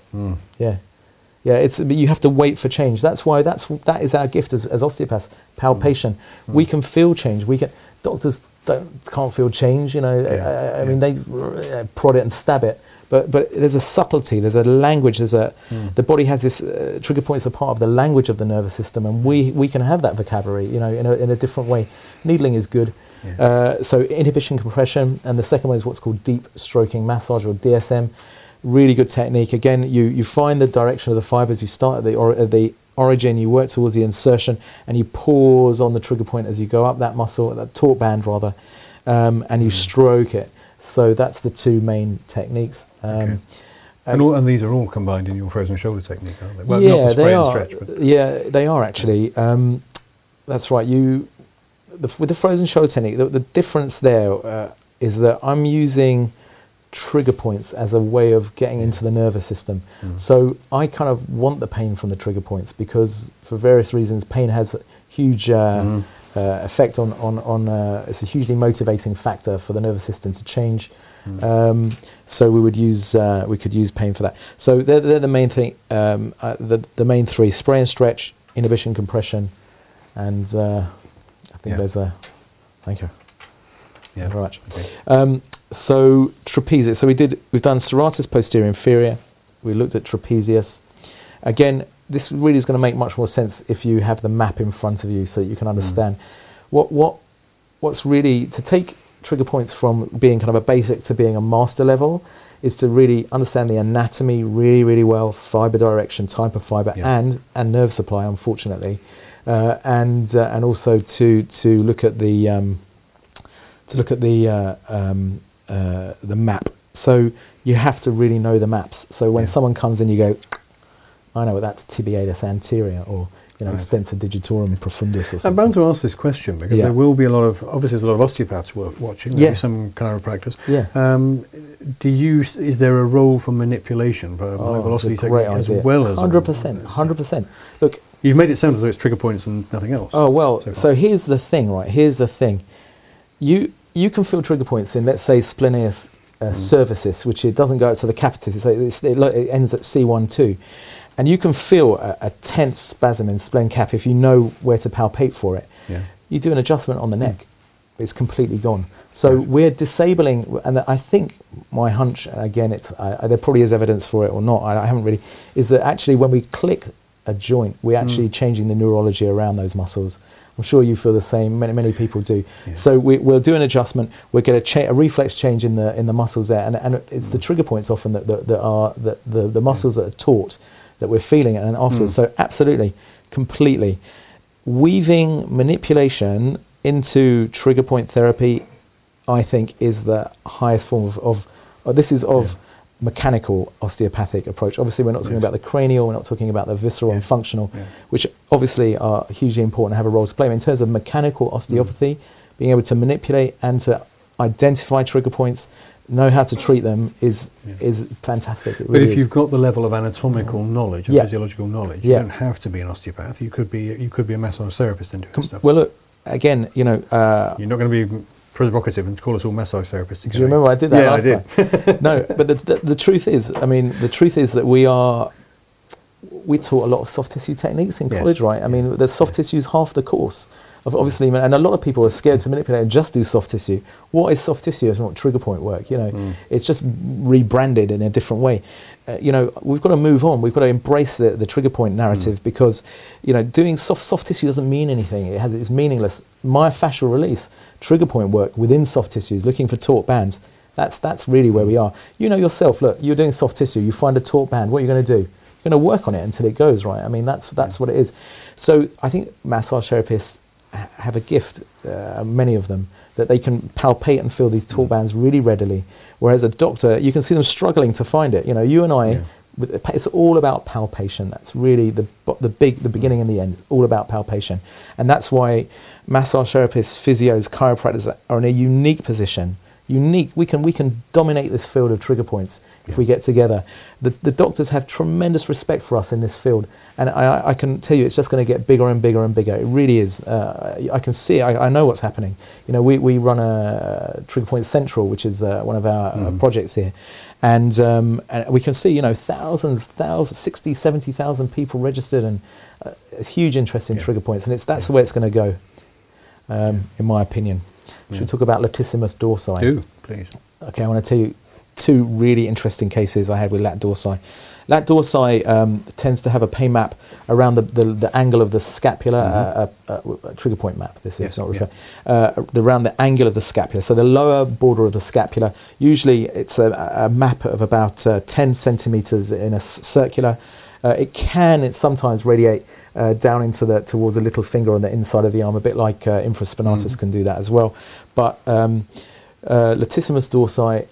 But you have to wait for change. That's why that is our gift as osteopaths. Palpation. We can feel change. Doctors can't feel change. I mean, they prod it and stab it. But there's a subtlety, there's a language, the body has this, trigger points are part of the language of the nervous system, and we can have that vocabulary, in a different way. Needling is good. So inhibition compression, and the second one is what's called deep stroking massage, or DSM. Really good technique. Again, you find the direction of the fibers, you start at the origin, you work towards the insertion, and you pause on the trigger point as you go up that muscle, that taut band rather, and you stroke it. So that's the two main techniques. And these are all combined in your frozen shoulder technique, aren't they? Well, yeah, not the spray they and are. Stretch, but Yeah, they are actually. That's right. With the frozen shoulder technique, the difference there is that I'm using trigger points as a way of getting into the nervous system. So I kind of want the pain from the trigger points, because for various reasons, pain has a huge effect on it's a hugely motivating factor for the nervous system to change. So we could use pain for that. So they're the main thing, the main three: spray and stretch, inhibition compression, and I think there's a. Thank you. Yeah. Very much. Okay. So trapezius. So we've done serratus posterior inferior. We looked at trapezius. Again, this really is going to make much more sense if you have the map in front of you, so you can understand what's really to take trigger points from being kind of a basic to being a master level, is to really understand the anatomy really, really well, fiber direction, type of fiber, and nerve supply, unfortunately, and also to look at the map So you have to really know the maps. So when Yeah. someone comes in, you go, I know that's tibialis anterior, or Right. extensor digitorum profundus, or I'm something. bound to ask this question because Yeah. there will be obviously there's a lot of osteopaths watching, maybe Yeah. some chiropractors. Yeah. Is there a role for manipulation, for high velocity it's a great technique, idea. as well as 100%. 100%. Look, You've made it sound as though it's trigger points and nothing else. oh well. so far. So here's the thing, right? Here's the thing. You can feel trigger points in, let's say, splenius cervicis, which it doesn't go out to the capitis. It ends at C1-2. And you can feel a tense spasm in splen cap if you know where to palpate for it. Yeah. You do an adjustment on the neck, it's completely gone. So we're disabling, and I think my hunch, again, there probably is evidence for it or not, I haven't really, is that actually when we click a joint, we're actually changing the neurology around those muscles. I'm sure you feel the same. Many people do. Yeah. So we'll do an adjustment. We'll get a reflex change in the muscles there, and it's the trigger points often that are the muscles that are taut that we're feeling and afterwards. So absolutely, completely, weaving manipulation into trigger point therapy, I think, is the highest form of mechanical osteopathic approach. Obviously, we're not talking about the cranial, we're not talking about the visceral and functional, which obviously are hugely important and have a role to play. But in terms of mechanical osteopathy, being able to manipulate and to identify trigger points, know how to treat them is fantastic. But if you've got the level of anatomical knowledge and physiological knowledge, you don't have to be an osteopath. You could be a massage therapist and doing stuff. Well, look, again, you're not going to be provocative and call us all massage therapists. Do you remember I did that? Yeah, last I did. time? No, but the truth is, the truth is that we taught a lot of soft tissue techniques in college, right? I mean, the soft tissue is half the course. Obviously, and a lot of people are scared to manipulate and just do soft tissue. What is soft tissue? It's not trigger point work. It's just rebranded in a different way. We've got to move on. We've got to embrace the trigger point narrative because, doing soft tissue doesn't mean anything. It's meaningless. Myofascial release, trigger point work within soft tissues, looking for taut bands. That's really where we are. You know yourself. Look, you're doing soft tissue. You find a taut band. What are you going to do? You're going to work on it until it goes, right. I mean, that's what it is. So I think massage therapists have a gift, many of them, that they can palpate and feel these taut bands really readily, whereas a doctor, you can see them struggling to find it. You and I, it's all about palpation. That's really the beginning and the end, all about palpation. And that's why massage therapists, physios, chiropractors are in a unique position. We can dominate this field of trigger points if we get together. The doctors have tremendous respect for us in this field, and I can tell you it's just going to get bigger and bigger and bigger. It really is. I can see, I know what's happening. We run a Trigger Point Central, which is one of our projects here, and we can see thousands, 60, 70,000 people registered, and a huge interest in trigger points, and that's the way it's going to go, in my opinion. Should we talk about latissimus dorsi? Do, please. Okay, I want to tell you two really interesting cases I had with lat dorsi. Lat dorsi tends to have a pain map around the angle of the scapula, a trigger point map. This is not around the angle of the scapula. So the lower border of the scapula. Usually it's a map of about 10 centimeters in a circular. It sometimes radiate down into towards the little finger on the inside of the arm, a bit like infraspinatus can do that as well. But latissimus dorsi,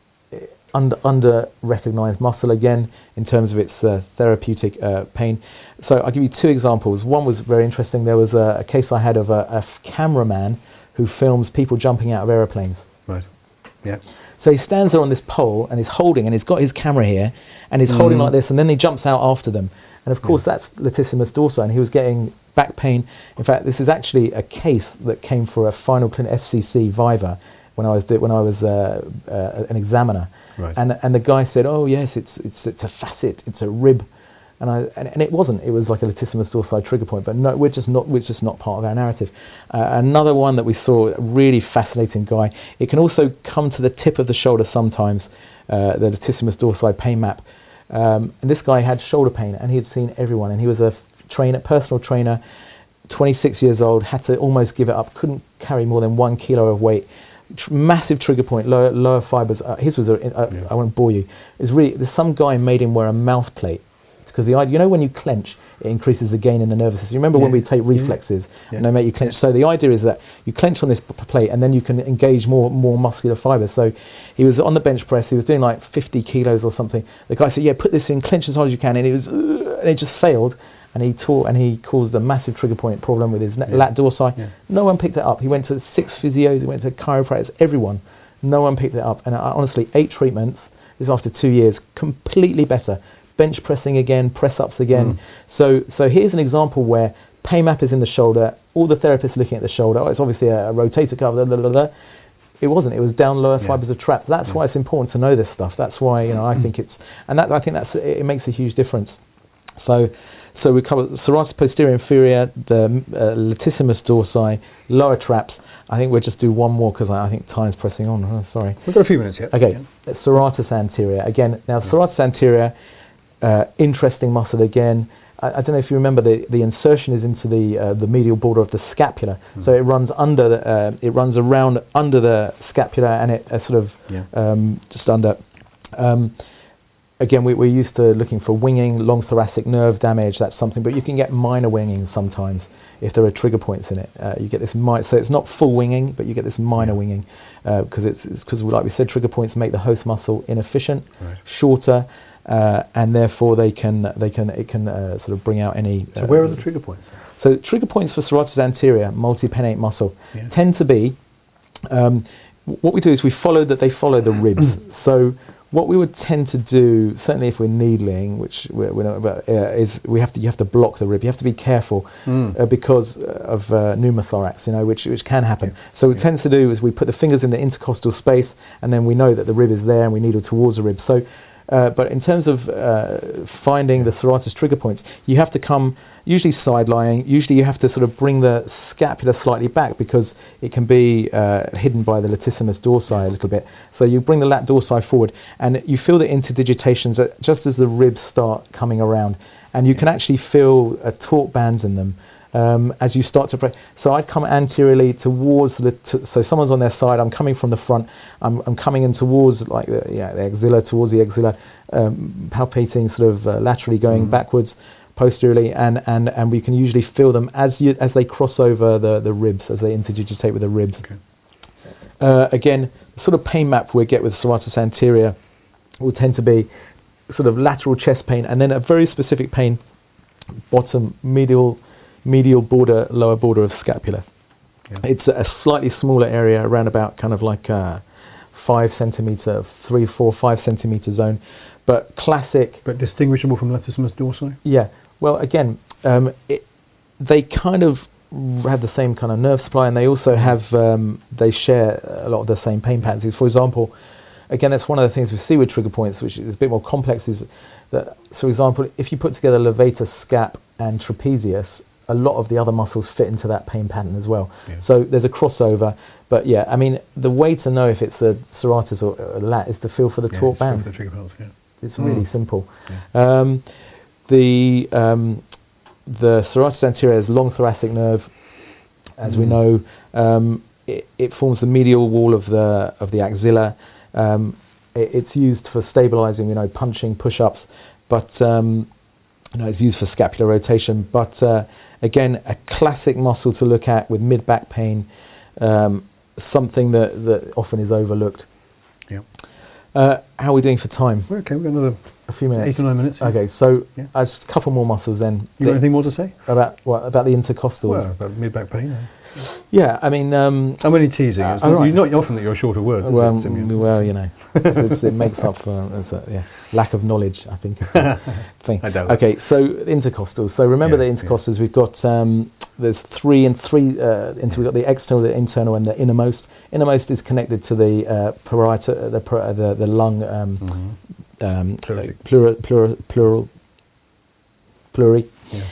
under recognized muscle again in terms of its therapeutic pain. So I'll give you two examples. One was very interesting. There was a case I had of a cameraman who films people jumping out of aeroplanes. Right. Yeah. So he stands there on this pole and he's got his camera here and he's holding like this, and then he jumps out after them. And of course that's latissimus dorsi, and he was getting back pain. In fact, this is actually a case that came for a final clinic FCC Viva when I was an examiner. Right. And the guy said, "Oh yes, it's a facet, it's a rib," and it wasn't. It was like a latissimus dorsi trigger point. But no, we're just not part of our narrative. Another one that we saw, a really fascinating guy. It can also come to the tip of the shoulder sometimes. The latissimus dorsi pain map. And this guy had shoulder pain, and he had seen everyone. And he was a personal trainer, 26 years old, had to almost give it up. Couldn't carry more than 1 kilo of weight. Massive trigger point, lower fibers. His was I won't bore you. There's some guy made him wear a mouth plate to because you know when you clench, it increases the gain in the nervous system. You remember when we take reflexes and they make you clench. So the idea is that you clench on this plate and then you can engage more muscular fibers. So he was on the bench press. He was doing like 50 kilos or something. The guy said, "Yeah, put this in, clench as hard as you can," and it just failed. And he caused a massive trigger point problem with his lat dorsi. Yeah. No one picked it up. He went to 6 physios. He went to chiropractors. Everyone. No one picked it up. And honestly, 8 treatments. This is after 2 years. Completely better. Bench pressing again. Press ups again. So here's an example where PayMap is in the shoulder. All the therapists are looking at the shoulder. Oh, it's obviously a rotator cuff. Blah, blah, blah, blah. It wasn't. It was down lower fibers of trapped. That's why it's important to know this stuff. That's why I think it's it makes a huge difference. So we cover serratus posterior inferior, the latissimus dorsi, lower traps. I think we'll just do one more because I think time's pressing on. Oh, sorry. We've got a few minutes yet. Okay, serratus anterior. Again, now serratus anterior, interesting muscle again. I don't know if you remember the insertion is into the medial border of the scapula. So it runs it runs around under the scapula and it sort of just under. Again, we're used to looking for winging, long thoracic nerve damage, that's something, but you can get minor winging sometimes if there are trigger points in it. You get this so it's not full winging, but you get this minor winging because like we said, trigger points make the host muscle inefficient, shorter, and therefore it can sort of bring out any. So where are the trigger points? So trigger points for serratus anterior, multipennate muscle, tend to be. What we do is they follow the ribs. So what we would tend to do, certainly if we're needling, which we know about, is you have to block the rib. You have to be careful because of pneumothorax, which can happen. So what we tend to do is we put the fingers in the intercostal space, and then we know that the rib is there, and we needle towards the rib. So, but in terms of finding the serratus trigger points, you have to come usually side lying. Usually you have to sort of bring the scapula slightly back because it can be hidden by the latissimus dorsi a little bit. So you bring the lat dorsi forward and you feel the interdigitations just as the ribs start coming around. And you can actually feel taut bands in them as you start to press. So I'd come anteriorly towards so someone's on their side, I'm coming from the front, I'm coming in towards the axilla, towards the axilla, palpating sort of laterally going backwards, posteriorly, and we can usually feel them as they cross over the ribs, as they interdigitate with the ribs. Again, the sort of pain map we get with serratus anterior will tend to be sort of lateral chest pain, and then a very specific pain, bottom medial border, lower border of scapula. It's a slightly smaller area, around about kind of like a 5 centimeter, 3, 4, 5 centimeter zone, but classic. But distinguishable from latissimus dorsi? Yeah. Well, again, they kind of have the same kind of nerve supply, and they also have they share a lot of the same pain patterns. For example, again, that's one of the things we see with trigger points, which is a bit more complex, is that, for example, if you put together levator, scap, and trapezius, a lot of the other muscles fit into that pain pattern as well. So there's a crossover. But yeah, I mean, the way to know if it's a serratus or a lat is to feel for the taut band. The trigger pulse, It's really simple. The serratus anterior has long thoracic nerve, as we know. It forms the medial wall of the axilla. It's used for stabilizing, punching, push-ups, but it's used for scapular rotation. But again, a classic muscle to look at with mid-back pain, something that often is overlooked. How are we doing for time? Okay, we've got a few minutes. 8 or 9 minutes. Okay, so a couple more muscles then. You got anything more to say? About what? About the intercostals? Well, about mid-back pain. Yeah, I mean... I'm only teasing. It's not often that you're short of words. Well, it makes up for lack of knowledge, I think. Thing. I doubt okay, so intercostals. So remember the intercostals. We've got there's 3 and 3. We've got the external, the internal, and the innermost. Innermost is connected to the parietal, the lung, pleury.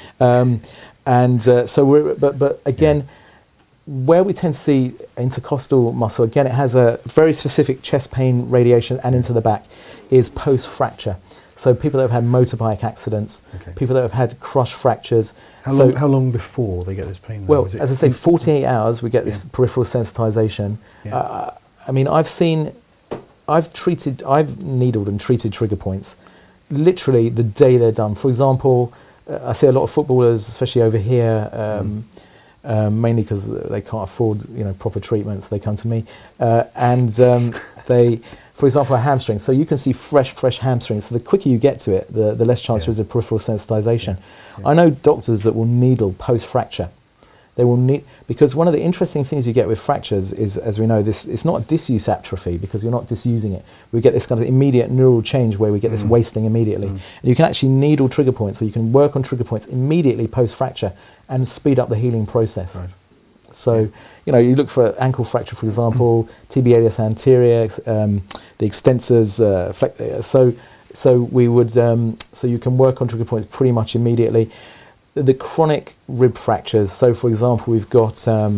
So we're, but again, where we tend to see intercostal muscle, again, it has a very specific chest pain radiation and into the back, is post-fracture. So people that have had motorbike accidents, people that have had crush fractures. How long before they get this pain? Well, as I say, 48 hours we get this peripheral sensitization. I mean, I've needled and treated trigger points literally the day they're done. For example, I see a lot of footballers, especially over here, mainly because they can't afford proper treatments. They come to me, and they, for example, a hamstring. So you can see fresh hamstrings. So the quicker you get to it, the less chance there is of peripheral sensitization. I know doctors that will needle post-fracture. They will because one of the interesting things you get with fractures is, as we know, it's not disuse atrophy because you're not disusing it. We get this kind of immediate neural change where we get this wasting immediately. And you can actually needle trigger points, or you can work on trigger points immediately post-fracture and speed up the healing process. Right. So, you look for ankle fracture, for example, tibialis anterior, the extensors, so we would, so you can work on trigger points pretty much immediately. The chronic rib fractures. So, for example, we've got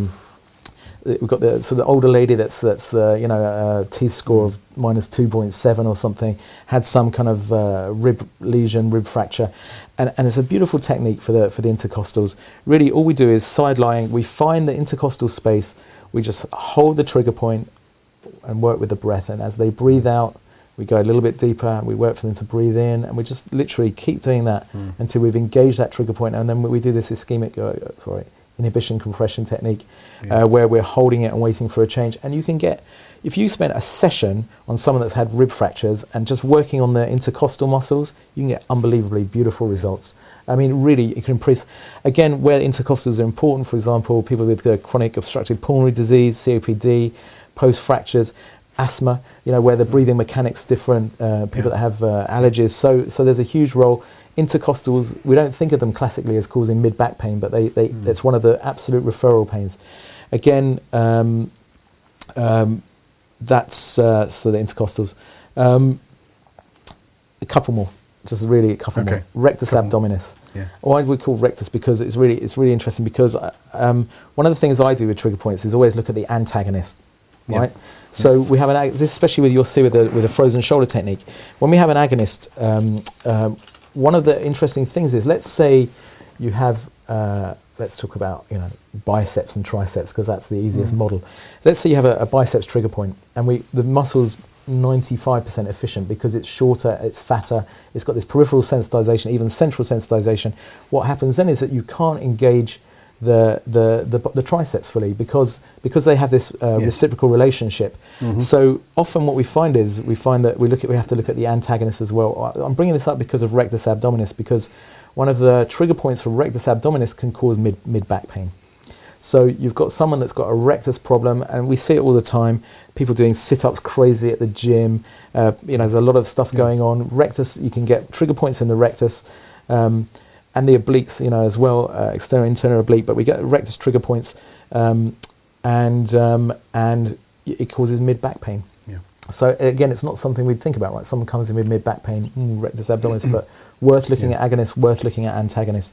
the older lady that's a T-score of -2.7 or something, had some kind of rib lesion, rib fracture, and it's a beautiful technique for the intercostals. Really, all we do is side lying. We find the intercostal space. We just hold the trigger point and work with the breath, and as they breathe out, we go a little bit deeper, and we work for them to breathe in, and we just literally keep doing that until we've engaged that trigger point, and then we do this ischemic, inhibition compression technique, where we're holding it and waiting for a change. And you can get, if you spent a session on someone that's had rib fractures and just working on the intercostal muscles, you can get unbelievably beautiful results. I mean, really, it can impress. Again, where intercostals are important, for example, people with chronic obstructive pulmonary disease, COPD, post-fractures, asthma, where the breathing mechanics different, people that have allergies. So there's a huge role. Intercostals, we don't think of them classically as causing mid-back pain, but it's one of the absolute referral pains. Again, that's so the intercostals. A couple more, just really a couple more. Rectus abdominis. Why do we call rectus? Because it's really interesting. Because one of the things I do with trigger points is always look at the antagonist, right? So we have this, especially with a frozen shoulder technique. When we have an agonist, one of the interesting things is, let's say you have, let's talk about biceps and triceps because that's the easiest model. Let's say you have a biceps trigger point, and the muscle's 95% efficient because it's shorter, it's fatter, it's got this peripheral sensitization, even central sensitization. What happens then is that you can't engage the triceps fully because they have this reciprocal relationship. So often what we find that we have to look at the antagonist as well. I'm bringing this up because of rectus abdominis, because one of the trigger points for rectus abdominis can cause mid-back pain. So you've got someone that's got a rectus problem, and we see it all the time. People doing sit-ups crazy at the gym. There's a lot of stuff going on. Rectus, you can get trigger points in the rectus. And the obliques, as well, external, internal oblique, but we get rectus trigger points, and it causes mid-back pain. So again, it's not something we'd think about, right? Someone comes in with mid-back pain, rectus abdominis, but worth looking at agonists, worth looking at antagonists.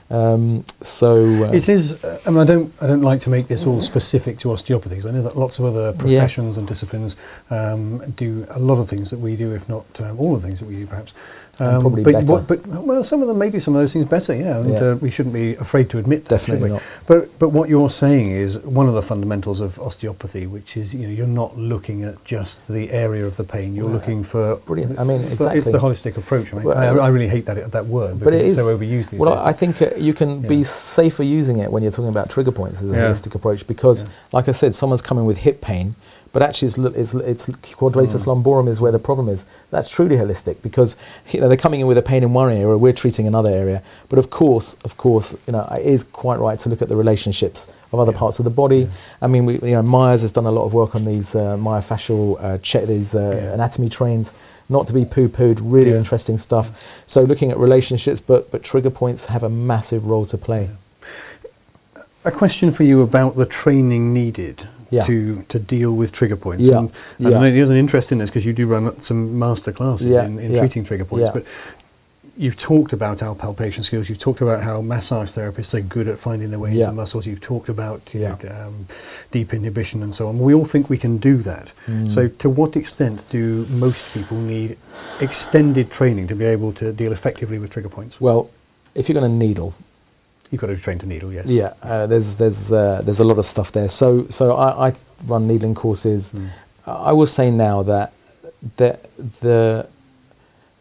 It is. I mean, I don't like to make this all specific to osteopathies. I know that lots of other professions and disciplines do a lot of things that we do, if not all of the things that we do, perhaps. Probably better. But some of them may do some of those things better, and we shouldn't be afraid to admit that. Definitely not. But what you're saying is one of the fundamentals of osteopathy, which is you're not looking at just the area of the pain. You're looking for brilliant. I mean, exactly. It's the holistic approach. I really hate that word, but it's so overused these days. I think you can be safer using it when you're talking about trigger points as a holistic approach, because, like I said, someone's coming with hip pain, but actually it's quadratus lumborum is where the problem is. That's truly holistic, because they're coming in with a pain in one area, we're treating another area. But of course, it is quite right to look at the relationships of other parts of the body. I mean, Myers has done a lot of work on these myofascial anatomy trains. Not to be poo-pooed, really interesting stuff. So looking at relationships, but trigger points have a massive role to play. A question for you about the training needed to deal with trigger points. And there's an interest in this because you do run some master classes in treating trigger points. But you've talked about our palpation skills. You've talked about how massage therapists are good at finding their way into muscles. You've talked about deep inhibition and so on. We all think we can do that. So to what extent do most people need extended training to be able to deal effectively with trigger points? Well, if you're going to needle, you've got to train to needle, yes. There's a lot of stuff there. So I run needling courses. I will say now that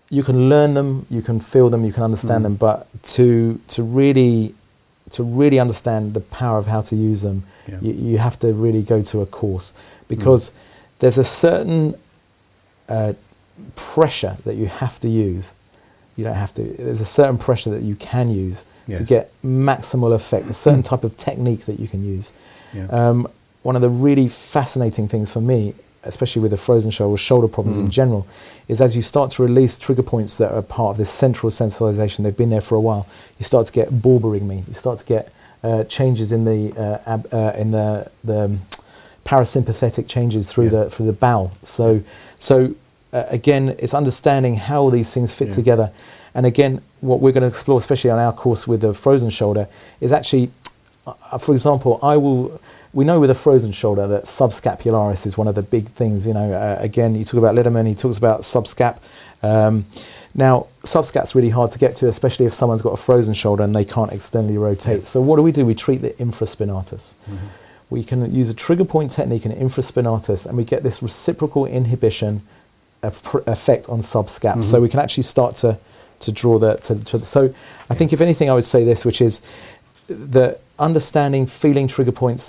you can learn them, you can feel them, you can understand them, but to really understand the power of how to use them, you have to really go to a course, because there's a certain pressure that you have to use. You don't have to. There's a certain pressure that you can use to get maximal effect. A certain type of technique that you can use. One of the really fascinating things for me, especially with the frozen shoulder, or shoulder problems in general, is as you start to release trigger points that are part of this central sensitization, they've been there for a while, you start to get Borberigg me. You start to get changes in the parasympathetic changes through the bowel. So again, it's understanding how these things fit together. And again, what we're going to explore, especially on our course with the frozen shoulder, is actually, for example, we know with a frozen shoulder that subscapularis is one of the big things. Again, you talk about Lederman, he talks about subscap. Now, subscap's really hard to get to, especially if someone's got a frozen shoulder and they can't externally rotate. So what do? We treat the infraspinatus. We can use a trigger point technique in infraspinatus, and we get this reciprocal inhibition effect on subscap. So we can actually start to draw that. So I think, if anything, I would say this, which is the understanding, feeling trigger points,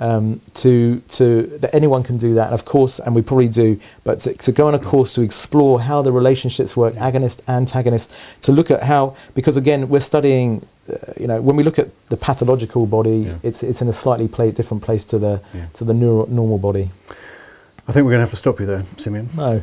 that anyone can do that, of course, and we probably do, but to go on a course to explore how the relationships work, agonist, antagonist, to look at how, because again, we're studying, when we look at the pathological body, it's in a slightly different place to the normal body. I think we're going to have to stop you there, Simeon. No.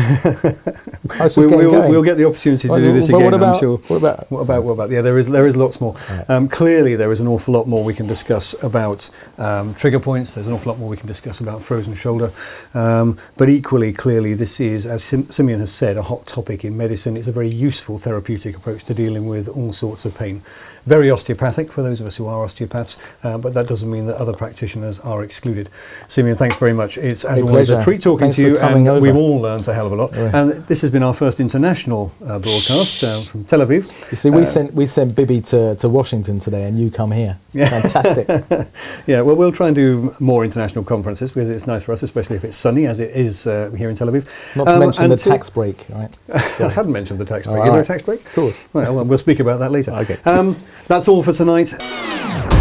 We'll get the opportunity to do this again, I'm sure. What about? Yeah, there is lots more. Right. Clearly, there is an awful lot more we can discuss about trigger points. There's an awful lot more we can discuss about frozen shoulder. But equally, clearly, this is, as Simeon has said, a hot topic in medicine. It's a very useful therapeutic approach to dealing with all sorts of pain. Very osteopathic for those of us who are osteopaths, but that doesn't mean that other practitioners are excluded. Simeon, thanks very much. It's always a treat talking to you, and we've all learned a hell of a lot. Yeah. And this has been our first international broadcast from Tel Aviv. You see, we sent Bibi to Washington today, and you come here. Fantastic. Yeah, well, we'll try and do more international conferences, because it's nice for us, especially if it's sunny, as it is here in Tel Aviv. Not to mention the tax break, right? I hadn't mentioned the tax break. Is there a tax break? Of course. Well, we'll speak about that later. Okay. That's all for tonight.